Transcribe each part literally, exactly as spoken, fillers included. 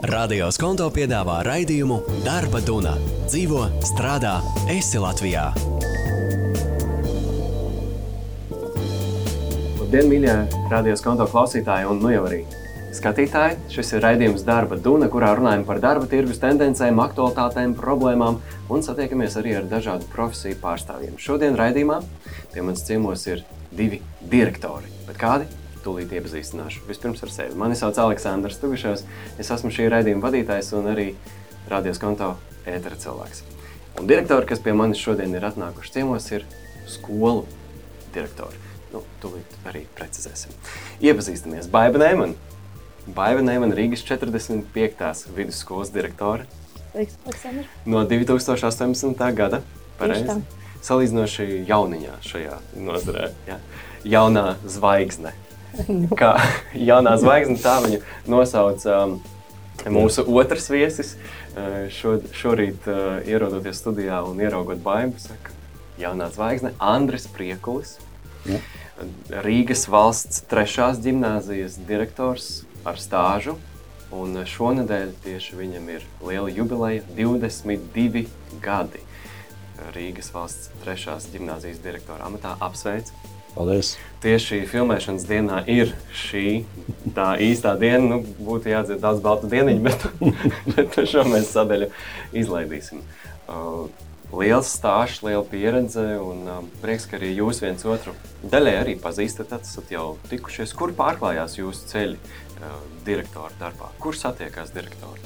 Radio Skonto piedāvā raidījumu Darba Duna. Dzīvo, strādā, esi Latvijā. Labdien, mīļie Radio Skonto klausītāji un nu jau arī skatītāji. Šis ir raidījums Darba Duna, kurā runājam par darba tirgus tendencēm, aktualitātēm, problēmām un satiekamies arī ar dažādu profesiju pārstāvjiem. Šodien raidījumā pie manis ciemos ir divi direktori. Bet kādi? Tūlīt iepazīstināšu. Vispirms ar sevi. Mani sauc Aleksandrs Tuguševs. Es esmu šī raidījuma vadītājs un arī Radio Skonto ētera cilvēks. Un direktori, kas pie manis šodien ir atnākuši ciemos, ir skolu direktori. Nu, tūlīt arī precizēsim. Iepazīstamies. Baiba Neiman. Baiba Neiman, Rīgas četrdesmit piektās vidusskolas direktore. Sveiks, Aleksandr. No divi tūkstoši astoņpadsmitā gada. Pareizi. Salīdzinoši jauniņā šajā nozarē. Ja? Jaunā zvaigzne. Kā jaunā zvaigzne, tā viņu nosauc um, mūsu otrs viesis. Uh, šo, šorīt uh, ierodoties studijā un ieraugot Baibu, saka, jaunā zvaigzne, Andris Priekulis. Ja. Rīgas valsts trešās ģimnāzijas direktors ar stāžu. Un šonedēļ tieši viņam ir liela jubileja, divdesmit divi gadi. Rīgas valsts trešās ģimnāzijas direktora amatā apsveic. Paldies. Tieši filmēšanas dienā ir šī tā īstā diena. Nu, būtu jādzied daudz baltu dieniņu, bet, bet šo mēs sadaļu izlaidīsim. Uh, liels stāsts, liela pieredze un uh, prieks, ka arī jūs viens otru daļai arī pazīstat, esat jau tikušies. Kur pārklājās jūsu ceļi uh, direktora darbā? Kur satiekās direktori?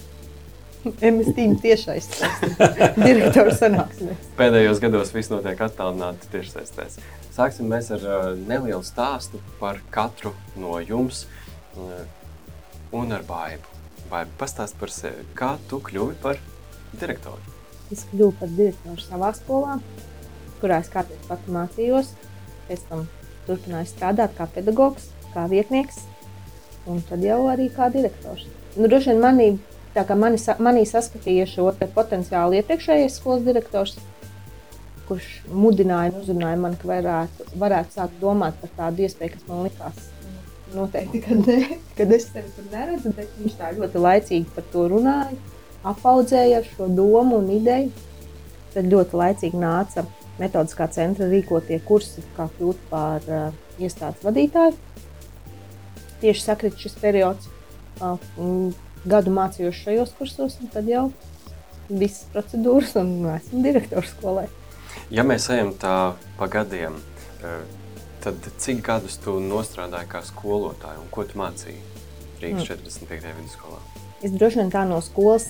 M S Team tiešais direktora sanāksmēs. Pēdējos gados viss notiek attālināti tiešsaistēs. Sāksim mēs ar uh, nelielu stāstu par katru no jums uh, un ar Baibu. Baibu, pastāst par sevi. Kā tu kļuvi par direktoru? Es kļuvu par direktoru savā skolā, kurā es kārtīgi pati mācījos. Pēc tam turpināju strādāt kā pedagogs, kā vietnieks un tad jau arī kā direktors. Nu, droši vien manī, tā kā mani, manī saskatīja šo potenciālu iepriekšējais skolas direktors, kurš mudināja un uzrunāja mani, ka varētu, varētu sākt domāt par tādu iespēju, kas man likās noteikti, kad, ne, kad es sevi tur neredzu, bet viņš tā ļoti laicīgi par to runāja, apaudzēja ar šo domu un ideju. Tad ļoti laicīgi nāca metodiskā centra rīkotie kursi, kā kļūt par uh, iestādes vadītāju. Tieši sakrit šis periods. Uh, gadu mācījos šajos kursos, un tad jau visas procedūras un esmu direktors skolai. Ja mēs ejam tā pa gadiem, tad cik gadus tu nostrādāji kā skolotāju un ko tu mācīji Rīgas mm. četrdesmit piektajā vidusskolā? Es droši vien tā no skolas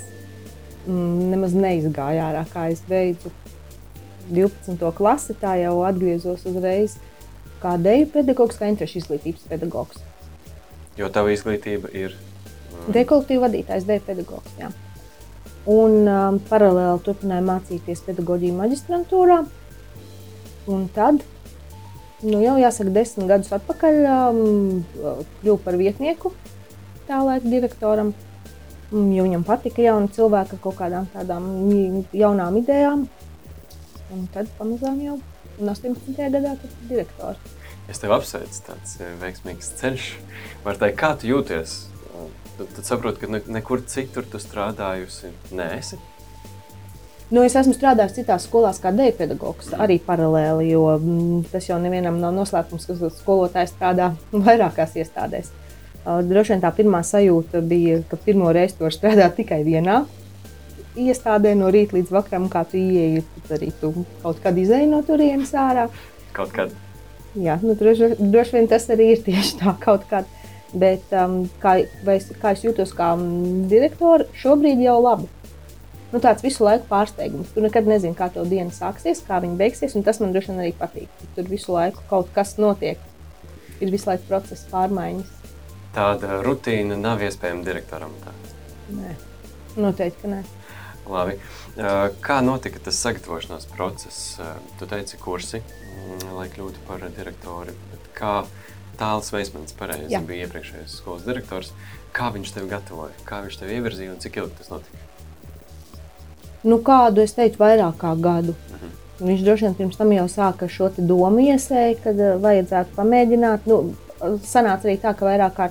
mm, nemaz neizgāju ārā, kā es beidzu divpadsmito klasi, tā jau atgriezos uzreiz kā deju pedagogs, kā interešu izglītības pedagogs. Jo tava izglītība ir? Um... Deju kolektīvu vadītājs, deju pedagogs, jā. Un um, paralēli turpināju mācīties pedagoģiju maģistrantūrā. Un tad, nu jau jāsaka, desmit gadus atpakaļ um, kļuvu par vietnieku tā laika direktoram, jo viņam patika jauni cilvēki ar kaut kādām tādām jaunām idejām. Un tad pamazām jau astoņpadsmitajā gadā tad direktori. Es tev apsveicu, tāds veiksmīgs ceļš. Var teikt, kā tu jūties? Tad, tad saproti, ka ne, nekur citur tu strādājusi neesi? Nu, es esmu strādājis citās skolās kā deju pedagogs, arī paralēli, jo mm, tas jau nevienam nav noslēpums, ka skolotāji strādā vairākās iestādēs. Uh, droši vien tā pirmā sajūta bija, ka pirmo reizi tu vari strādāt tikai vienā iestādē no rīta līdz vakaram, kā tu ieeji, tad arī tu kaut kad izēji no turienes ārā. Kaut kad? Jā, nu, droši, droši vien tas arī ir tieši tā kaut kad. Bet um, kā, es, kā es jūtos kā direktori, šobrīd jau labi. Nu, tāds visu laiku pārsteigums. Tu nekad nezini, kā to diena sāksies, kā viņa beigsies, un tas man droši vien arī patīk. Tur visu laiku kaut kas notiek. Ir visu laiku procesa pārmaiņas. Tāda rutīna nav iespējama direktoram? Tāds. Nē, noteikti, ka nē. Labi. Kā notika tas sagatavošanās process? Tu teici kursi, lai kļūtu par direktori, bet kā Tāls Veismans pareizi bija iepriekšējais skolas direktors. Kā viņš tevi gatavoja? Kā viņš tevi ievirzīja un cik ilgi tas notika? Nu, kādu es teicu vairāk kā gadu. Uh-huh. Viņš droši vien pirms tam jau sāka šo te domu iesēju, kad vajadzētu pamēģināt. Nu, sanāca arī tā, ka vairāk kārt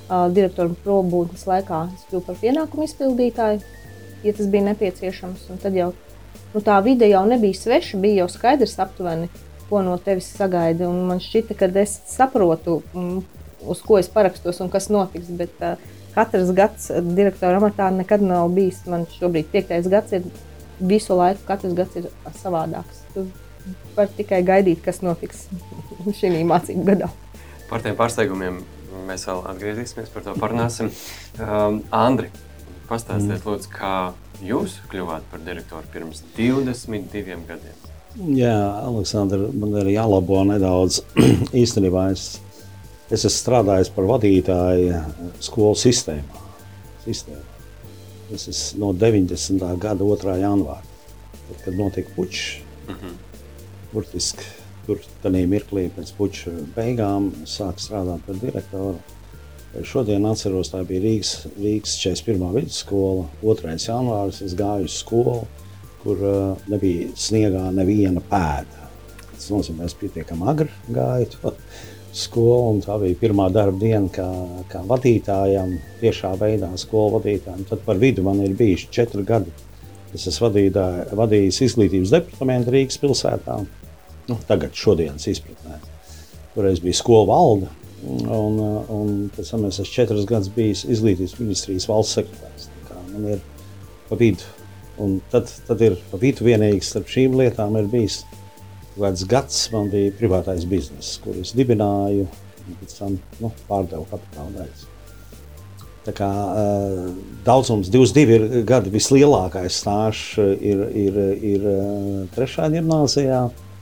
uh, direktora probūtnes laikā es kļuvu par pienākumu izpildītāju, ja tas bija nepieciešams. Un tad jau nu, tā vide jau nebija sveša, bija jau skaidrs aptuveni, ko no tevis sagaida. Un man šķita, ka es saprotu, uz ko es parakstos un kas notiks, bet uh, katrs gads direktora amatā nekad nav bijis. Man šobrīd piektais gads ir visu laiku, katrs gads ir savādāks. Tu vari tikai gaidīt, kas notiks šī mācību gadā. Par tiem pārsteigumiem mēs vēl atgriezīsimies, par to parunāsim. Um, Andri, pastāstiet lūdzu, kā jūs kļuvāt par direktoru pirms divdesmit diviem gadiem? Jā, Aleksandra, man ir jālabo nedaudz. Īstenībā es, es esmu strādājis par vadītāju skolu sistēmā. sistēmā. Es esmu no deviņdesmitā gada otrā janvāra, tad, kad notika pučs. Mm-hmm. Burtiski tur tādā mirklī pēc puča beigām sāku strādāt par direktoru. Šodien atceros, tā bija Rīgas, Rīgas četrdesmit pirmā vidusskola, otrais janvārs. Es gāju uz skolu, kur uh, nebija sniegā neviena pēda. Tas nozīmē, es pietiekami agri gāju to skolu, un tā bija pirmā darba diena kā, kā vadītājam, tiešā veidā skolu vadītājam. Tad par vidu man ir bijuši četri gadi. Es esmu vadījis izglītības departamentu Rīgas pilsētā. Nu, tagad šodienas izpratnē. Toreiz bija skolu valde, un, un pēc tam es esmu četras gadus bijis izglītības ministrijas valsts sekretārs. Tā kā man ir pa vidu, un tad, tad ir pa vidu vienīgi starp šīm lietām ir bijis kāds gads, man bija privātais bizness, kur es dibināju, un pēc tam nu, pārdevu kapitāla daļas. Tā kā uh, daudzums divdesmit divi ir gadi vislielākais stāžs ir, ir, ir uh, trešā ģimnāzijā.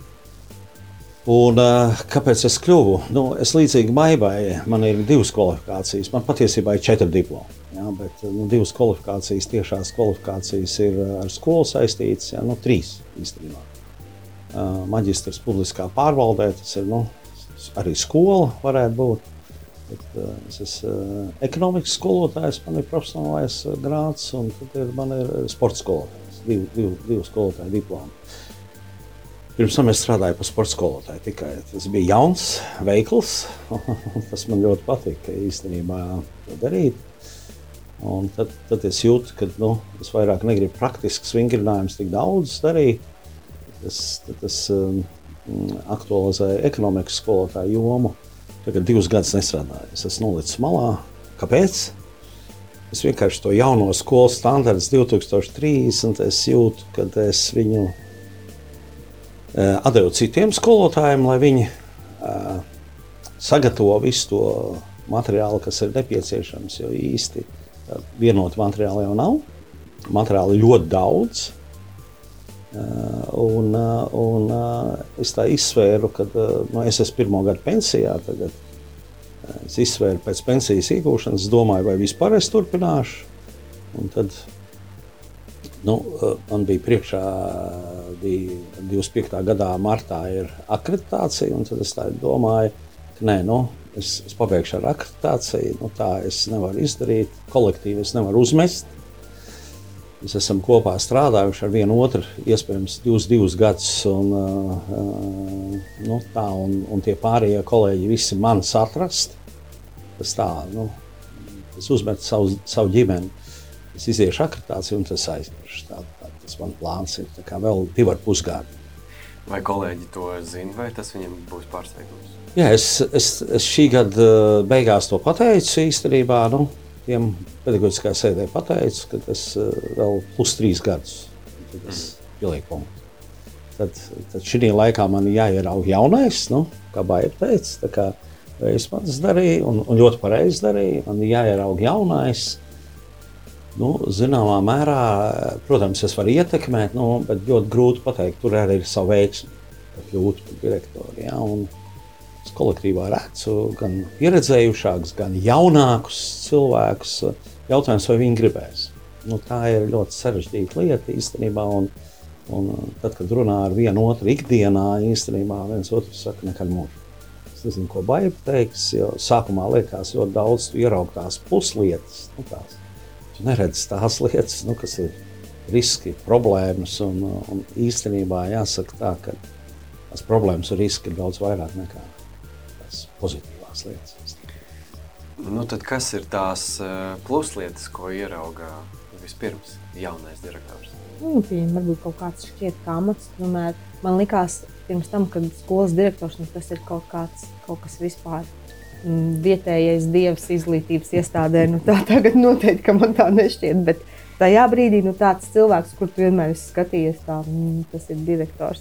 Un uh, kāpēc es kļuvu? Nu, es līdzīgi Maibai, man ir divas kvalifikācijas, man patiesībā ir četri diplomi, jā, bet nu, divas kvalifikācijas, tiešās kvalifikācijas ir ar skolu saistītas, jā, nu, trīs īstenībā. Uh, maģistrs publiskā pārvaldē, tas ir, nu, arī skola varētu būt. Bet, uh, es esmu uh, ekonomikas skolotājs, man ir profesionālais uh, grāds, un tad ir, man ir sporta skolotājs, divu, divu, divu skolotāju diplomu. Pirms tam es strādāju par sporta skolotāju, tikai tas bija jauns veikls, tas man ļoti patika īstenībā to darīt. Un tad, tad es jūtu, ka nu, es vairāk negribu praktisks vingrinājumus tik daudz darīt. Tas, tas um, aktualizēja ekonomikas skolotāju jomu. Tagad divus gadus nestrādāju. Es esmu nolicis malā. Kāpēc? Es vienkārši to jauno skolu standarts divi tūkstoši trīsdesmit, es jūtu, ka es viņu uh, atdevu citiem skolotājiem, lai viņi uh, sagatavo visu to materiālu, kas ir nepieciešams, jo īsti uh, vienot materiālu jau nav. Materiāli ļoti daudz. Uh, un, uh, un uh, es tā izsvēru, ka uh, nu, es esmu pirmo gadu pensijā tagad. Uh, es izsvēru pēc pensijas iegūšanas, domāju, vai vispār es turpināšu. Un tad nu, uh, man bija priekšā, bija divdesmit piektā gadā martā ir akreditācija, un tad es tā domāju, ka nē, nu, es, es pabeigšu ar akreditāciju, nu, tā es nevaru izdarīt, kolektīvi es nevaru uzmest. Mēs esam kopā strādājuši ar vienu otru, iespējams, divus, divus gadus, un, uh, nu, tā, un, un tie pārējie kolēģi visi manis atrast. Tas tā, nu, es uzmetu savu, savu ģimeni, es iziešu akreditāciju un tas aizmiršu. Tā, tā, tas man plāns ir, tā kā vēl divi ar pusgadi. Vai kolēģi to zina, vai tas viņam būs pārsteigums? Jā, es, es, es šī gada beigās to pateicu īstenībā, nu, tiem pedagoģiskā sēdē pateicu, ka es uh, vēl plus trīs gadus, tad es pielieku punktu. Tad, tad šī laikā man jāieraug jaunais, nu, kā Baiba teica, tā kā es pats darīju un, un ļoti pareizi darīju, man jāieraug jaunais. Nu, zināmā mērā, protams, es varu ietekmēt, nu, bet ļoti grūti pateikt, tur arī ir savu veiksmi, ka kļūt par direktoru, jā, un es kolektīvā redzu gan pieredzējušākus, gan jaunākus cilvēkus. Jautājums, vai viņi gribēs. Nu, tā ir ļoti sarežģīta lieta īstenībā, un, un tad, kad runā ar vienu otru ikdienā, īstenībā viens otrs saka nekad mūžu. Es nezinu, ko Baiba teiks, jo sākumā liekas ļoti daudz, tu ieraug tās puslietas, nu, tās. Tu neredzi tās lietas, nu, kas ir riski, problēmas, un, un īstenībā jāsaka tā, ka tās problēmas un riski ir daudz vairāk nekā pozitīvās lietas. Nu, tad kas ir tās pluslietas, ko ierauga vispirms jaunais direktors? Nu, pieņem, varbūt kaut kāds šķiet kā amats. Tomēr man likās pirms tam, kad skolas direktors, nu, tas ir kaut kāds, kaut kas vispār mm, vietējais dievs izglītības iestādē. Nu, tā tagad noteikti, ka man tā nešķiet, bet tajā brīdī nu, tāds cilvēks, kur tu vienmēr esi skatījies, tā, mm, tas ir direktors.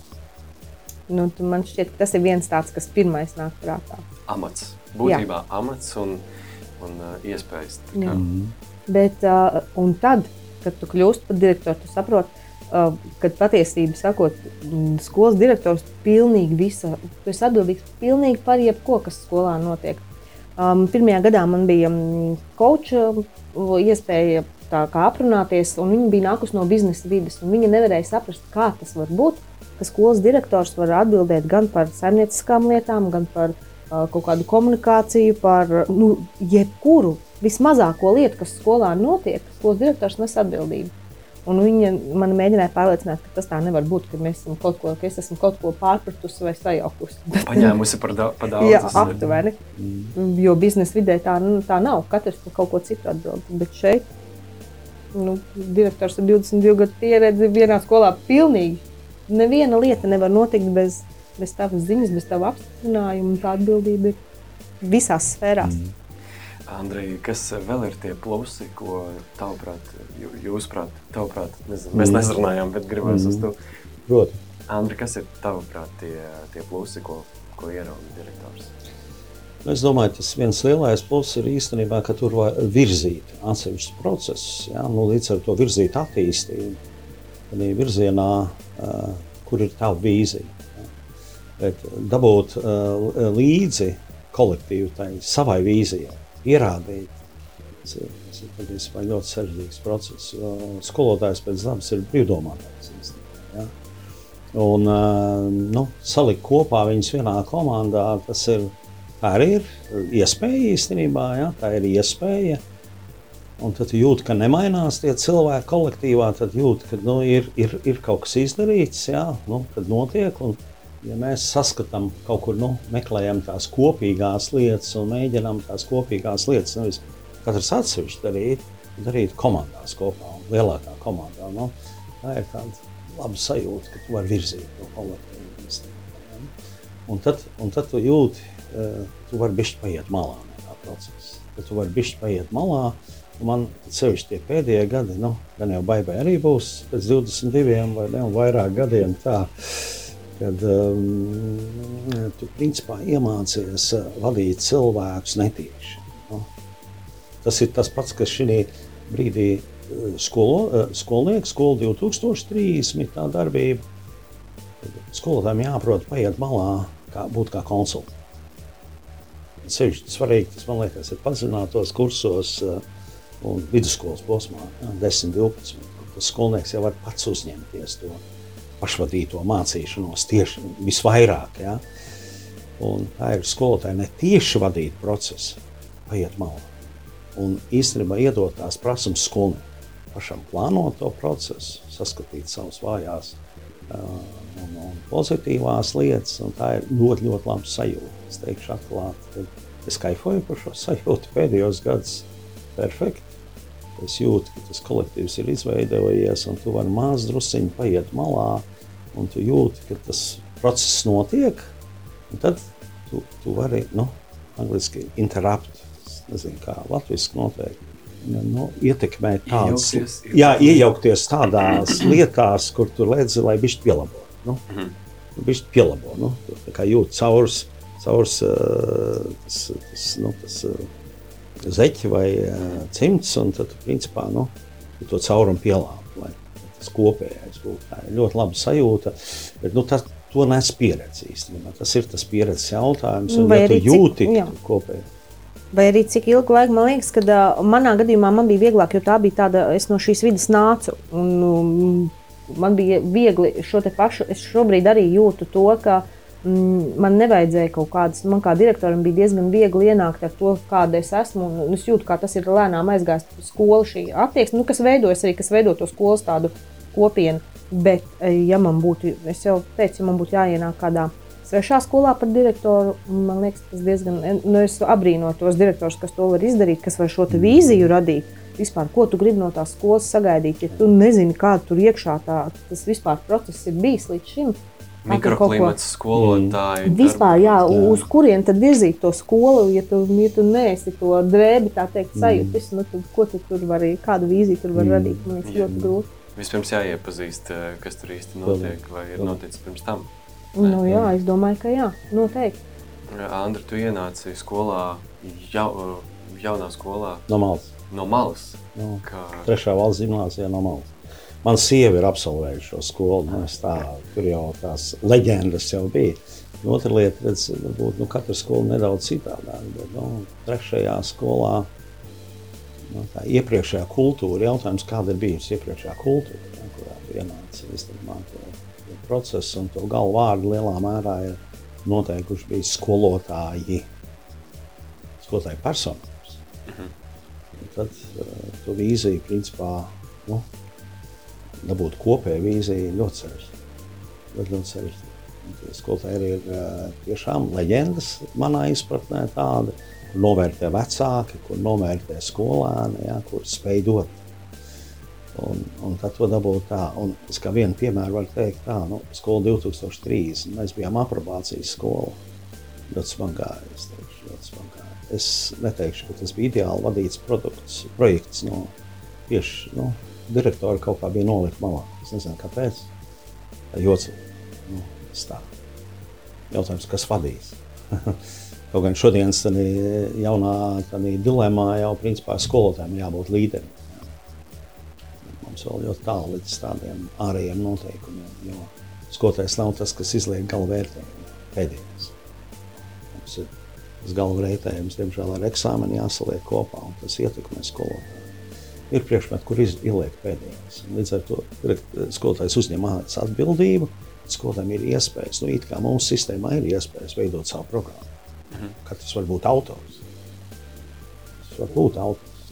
Nu, man šķiet, ka tas ir viens tāds, kas pirmais nāk prātā. Amats. Būtībā Jā. amats un, un uh, iespējas. Mm. Bet, uh, un tad, kad tu kļūst par direktoru, tu saproti, uh, kad patiesība sakot, skolas direktors pilnīgi visa, tu esi atbildīgs pilnīgi par jebko, kas skolā notiek. Um, pirmajā gadā man bija coacha iespēja tā kā aprunāties, un viņa bija nākus no biznesa vides, un viņa nevarēja saprast, kā tas var būt, ka skolas direktors var atbildēt gan par saimnieciskām lietām, gan par uh, kaut kādu komunikāciju, par nu, jebkuru vismazāko lietu, kas skolā notiek, skolas direktors nes atbildību. Un viņa man mēģināja pārliecināt, ka tas tā nevar būt, ka, mēs esam kaut ko, ka es esmu kaut ko pārpratusi vai sajaukusi. Paņēmusi par, da par daudz. Jā, aptuveni. Mm. Jo biznesa vidē tā, nu, tā nav. Katrs par kaut ko citu atbild. Bet šeit nu, direktors ar divdesmit divu gadu pieredzi vienā skolā pilnīgi. Neviena lieta nevar notikt bez, bez tavas ziņas, bez tava apstiprinājuma. Tā atbildība ir visās sfērās. Mm. Andrej, kas vēl ir tie plusi, ko tavuprāt, jūsuprāt, tavuprāt, nezinu, mēs mm. nezrunājām, bet gribēs mm. uz to. Proti. Andrej, kas ir tavuprāt tie, tie plusi, ko, ko ierauga direktors? Es domāju, tas viens lielais pluss ir īstenībā, ka tur var virzīt atsevišķus procesus, ja? Nu, līdz ar to virzīt attīstību, tādā virzienā, uh, kur ir tava vīzija. Ja? Bet dabūt uh, līdzi kolektīvu tai savai vīzijai. Pierādīt. Tas ir, tas ir patiesībā ļoti sarežģīts process, jo skolotājs pēc dabas ir brīvdomātājs. Ja? Un nu, salikt kopā viņus vienā komandā, tas ir, tā arī ir iespēja īstenībā, ja? Tā ir iespēja. Un tad jūt, ka nemainās tie cilvēki kolektīvā, tad jūt, ka nu, ir, ir, ir kaut kas izdarīts, ja? Nu, kad notiek. Un, ja mēs saskatām kaut kur, nu, meklējam tās kopīgās lietas un mēģinām tās kopīgās lietas, nevis katrs atsevišķi darīt, darīt komandās kopā un lielākā komandā. Nu, tā ir tāda laba sajūta, ka tu vari virzīt to kolektīvu. Un tad, un tad tu jūti, tu vari bišķi paiet malā no tā procesa. Tad tu vari bišķi paiet malā, un man sevišķi tie pēdējie gadi, nu, gan jau baibai arī būs pēc divdesmit diviem vai ne, un vairāk gadiem tā, kad um, tu principā iemācies vadīt cilvēkus netieši. No? Tas ir tas pats, kas šī brīdī skolo, skolnieks, skola divi tūkstoši trīsdesmit tā darbība. Skolotājiem jāprot paiet malā, kā, būt kā konsulti. Sevišķi svarīgi, tas man liekas, ir padziļinātos kursos un vidusskolas posmā, desmit divpadsmit. Tas skolnieks jau var pats uzņemties to pašvadīto mācīšanos tieši visvairāk. Ja? Un tā ir skolotāja ne tieši vadīt procesu, paiet malā. Un īstenībā iedot tās prasmes skolniekiem. Pašam plānot to procesu, saskatīt savas vājās uh, un, un pozitīvās lietas. Un tā ir ļoti, ļoti laba sajūta. Es teikšu atklāt, ka es kaifoju par šo sajūtu pēdējos gadus perfekti. Es jūtu, ka tas kolektīvs ir izveidojies un tu vari maz drusciņi paiet malā un tu jūti, ka tas process notiek un tad tu, tu vari, nu, angliski interrupt, nezinu kā latviski noteikti, nu, ietekmēt tādas, iejaukties, jā, iejaukties tādās lietās, kur tu redzi, lai bišķi pielabo, nu, mm-hmm. bišķi pielabo, nu, tā kā jūt caurs, caurs uh, tas, tas, nu, tas uh, zeķi vai uh, cimds, un tad, principā, nu, to caurumu pielāp, lai tas kopējais būtu. Tā ir ļoti laba sajūta, bet, nu, tas, to nes pieredzi īstenībā. Tas ir tas pieredzes jautājums, un vai ja tu jūti kopēji. Vai arī cik ilgu laiku, man liekas, kad uh, manā gadījumā man bija vieglāk, jo tā bija tāda, es no šīs vidas nācu, un um, man bija viegli šo te pašu, es šobrīd arī jūtu to, ka man nevajadzēja kaut kādas, man kā direktoram bija diezgan viegli ienākt ar to, kāda es esmu, un es jūtu, kā tas ir lēnām aizgājis skola šī attieksme, nu, kas veidojas arī, kas veido to skolas tādu kopienu, bet, ja man būtu, es jau teicu, ja man būtu jāienāk kādā svešā skolā par direktoru. Man liekas, tas diezgan, nu es abrīnoju tos direktorus, kas to var izdarīt, kas var šo te vīziju radīt. Vispār, ko tu gribi no tās skolas sagaidīt, ja tu nezini, kāda tur iekšā tā, tas vispār process ir bijis līdz šim. Mikroklimats, skolotāji. Vispār, jā, uz kurien tad virzīt to skolu, ja tu, ja tu neesi to drēbi, tā teikt, sajūtis, nu tad ko tu tur var, kādu vīziju tur var radīt, man liekas, ļoti grūti. Vispirms jāiepazīst, kas tur īsti notiek, vai ir noticis pirms tam. Nu jā, es domāju, ka jā, noteikti. Andra, tu ienāci skolā, jau, jaunā skolā. No malas. No malas? No, kā... Trešā valsts gimnāzijā no malas. Man sieva ir absolvējuši šo skolu, nu es tā, tur jau tās leģendas jau bija. Otra lieta, redz, varbūt, nu katra skola nedaudz citādāk, bet, nu, trešajā skolā, nu, tā iepriekšējā kultūra, jautājums, kāda ir bijusi iepriekšējā kultūra, ja, kurā tu ienāci, visticamāk, to procesu un to galvu vārdu lielā mērā ir noteikuši bija skolotāji, skolotāji personības. Mhm. Tad uh, to vīziju, principā, nu, dabūt kopēju vīziju ļoti sarežģīti. Ļoti, ļoti sarežģīti. Skolotāji ir uh, tiešām leģendas manā izpratnē tāda, kur novērtē vecāki, kur novērtē skolēni, ja, kur spēj dot. Un, un tad to dabūt tā. Un es kā vienu piemēru varu teikt tā, nu, skola divi tūkstoši trīsdesmit, mēs bijām aprobācijas skola. Ļoti smagāja, es teikšu, ļoti smagāja. Es neteikšu, ka tas bija ideāli vadīts produkts, projekts, no tieši, nu, direktori kaut kā bija nolikt malā. Es nezinu, kāpēc. Tā jocīgi. Nu, tas tā. Jautājums, kas vadīs? Kaut gan šodienas tādī jaunā tādī dilemā jau principā skolotājiem jābūt līderiem. Mums vēl ļoti tālu līdz tādiem ārējiem noteikumiem, jo skolotājs nav tas, kas izliek galvu vērtējumu pēdējais. Mums ir tas galvu vērtējums, diemžēl ar eksāmeni jāsaliek kopā, un tas ietekmē skolotāju. Ir priekšmeti, kur izliek pēdējais. Līdz ar to skolotājs uzņemās atbildību, skolotājiem ir iespējas, nu it kā mums sistēmā ir iespējas veidot savu programmu. Mhm. Katrs var būt autors. Tas var būt autors.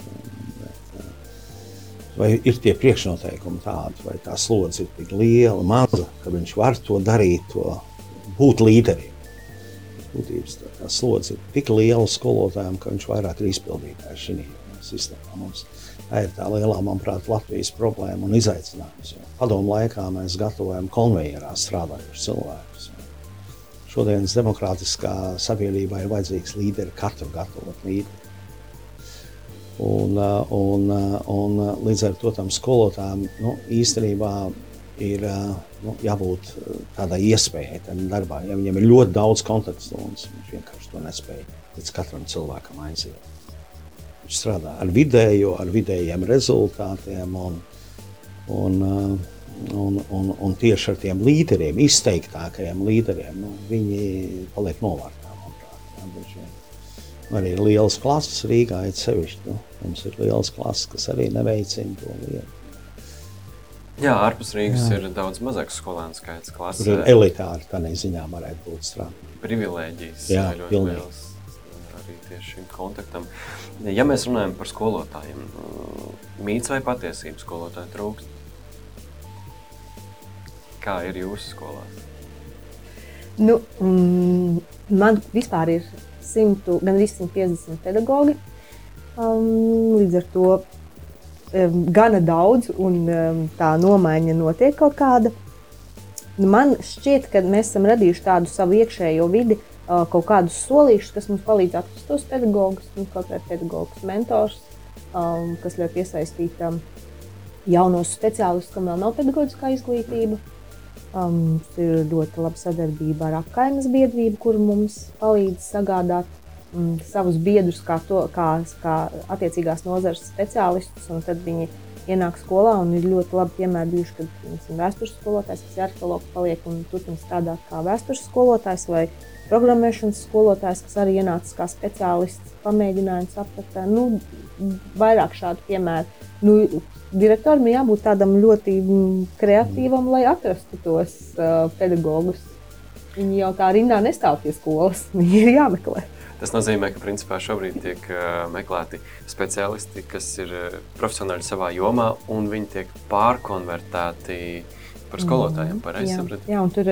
Bet, vai ir tie priekšnoteikumi tādi, vai tā slodze ir tik liela, maza, ka viņš var to darīt, to būt līderiem. Būtības tā, tā slodze ir tik liela skolotājiem, ka viņš vairāk ir izpildītājs šī sistēmā. Mums tā ir tā lielā, manuprāt, Latvijas problēma un izaicinājums. Padomu laikā mēs gatavojam konvejerā strādājušus cilvēkus. Šodienas demokrātiskā sabiedrībā ir vajadzīgs līderi, katru gatavot līderi. Un, un, un līdz ar to tam skolotājiem, nu, īstenībā ir nu, jābūt tādai iespējai tam darbā. Ja viņam ir ļoti daudz kontaktstundas, viņš vienkārši to nespēja līdz katram cilvēkam aiziet. Viņš strādā ar vidējo, ar vidējiem rezultātiem un, un, un, un, un tieši ar tiem līderiem, izteiktākajiem līderiem, nu, viņi paliek novārtā, manuprāt. Ja, arī ir lielas klases Rīgā, ir sevišķi. Nu, mums ir lielas klases, kas arī neveicina to lietu. Jā, ārpus Rīgas jā. Ir daudz mazāks skolēnu skaits klasē. Tur ir elitāri, tādā ziņā varētu būt strādāt. Privilēģijas jā, ļoti liels arī tieši šim kontaktam. Ja mēs runājam par skolotājiem, mīts vai patiesība skolotāju trūkst? Kā ir jūsu skolās? Nu, mm, man vispār ir simtu, gan arī simt piecdesmit pedagogi. Um, līdz ar to um, gana daudz un um, tā nomaiņa notiek kaut kāda. Man šķiet, ka mēs esam radījuši tādu savu iekšējo vidi, uh, kaut kādus solīšus, kas mums palīdz atrast tos pedagogus, kaut vai pedagogus mentors, um, kas ļauj piesaistīt um, jaunos speciālistus, kam vēl nav pedagoģiskā izglītība. Um, ir ļoti laba sadarbība ar apkaimes biedrību, kur mums palīdz sagādāt um, savus biedrus kā, to, kā, kā attiecīgās nozares speciālistus, un tad viņi ienāk skolā un ir ļoti labi piemēri bijuši, kad mums ir vēstures skolotājs, kas ir arheologs, paliek un turpina strādāt kā vēstures skolotājs vai programmēšanas skolotājs, kas arī ienācis kā speciālists, pamēģināja saprast, nu, vairāk šādu piemēru. Nu, direktoram ir jābūt tādam ļoti kreatīvam, lai atrastu tos uh, pedagogus. Viņi jau tā rindā nestāv pie skolas, viņi ir jāmeklē. Tas nozīmē, ka principā šobrīd tiek uh, meklēti speciālisti, kas ir uh, profesionāļi savā jomā, un viņi tiek pārkonvertēti par skolotājiem, pareizi sapratu? Jā, un tur ir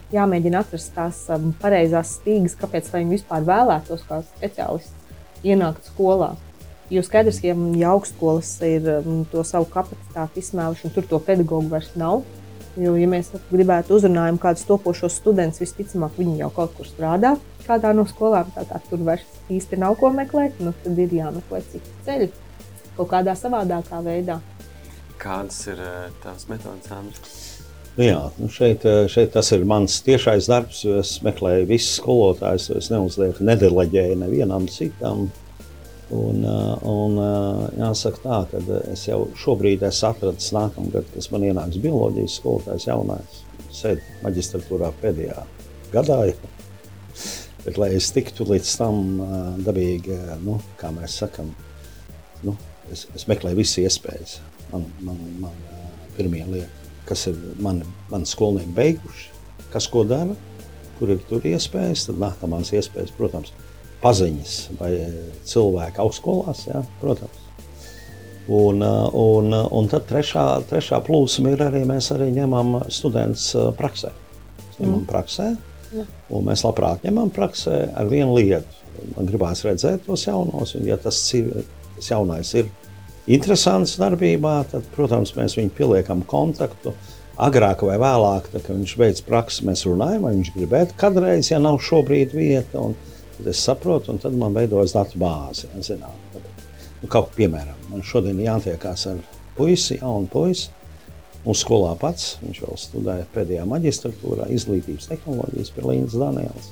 jāmēģina atrast tās um, pareizās stīgas, kāpēc viņi vispār vēlētos kā speciālisti ienākt skolā. Jo skaidrs, ja, ja augstskolas ir um, to savu kapacitāti izsmēluši, un tur to pedagogu vairs nav, jo, ja mēs gribētu uzrunājam kādus topošos studentus, visticamāk, viņi jau kaut kur strādā kādā no skolām, tā kā tur vairs īsti nav ko meklēt, nu tad ir jāmeklē citi ceļi kaut kādā savādākā veidā. Kādas ir tās metodas, Andris? Nu jā, nu šeit, šeit tas ir mans tiešais darbs, jo es meklēju visus skolotājus, es neuzlieku, nedeleģēju nevienam citam. Un, un jāsaka tā, ka es jau šobrīd esmu atradis nākamgad, kas man ienāks bioloģijas skolotājs jaunais, sēd maģistratūrā pēdējā gadā. Bet, lai es tiktu līdz tam dabīgi, nu, kā mēs sakam, nu, es, es meklēju visas iespējas. Man, man, man pirmie lieta, kas ir mani, mani skolnieki beiguši, kas ko dara, kur ir tur iespējas, tad nākamās iespējas, protams, paziņas vai cilvēki augstskolās, jā, protams. Un, un, un tad trešā, trešā plūsma ir arī, mēs arī ņemam studentus praksē. Mēs ņemam mm. praksē, mm. un mēs labprāt ņemam praksē ar vienu lietu. Man gribās redzēt tos jaunos, un ja tas, tas jaunais ir interesants darbībā, tad, protams, mēs viņu pieliekam kontaktu. Agrāk vai vēlāk, tad, kad viņš beidz praksi, mēs runājam, vai viņš gribētu kādreiz, ja nav šobrīd vieta. Un tad es saprotu, un tad man veidojas datu bāzi. Ja, zinām, tad, nu, kaut piemēram, man šodien jātiekās ar puisi, jaunu puisi. Un skolā pats, viņš vēl studēja pēdējā maģistratūrā, izglītības tehnoloģijas pie Līnas Daniels.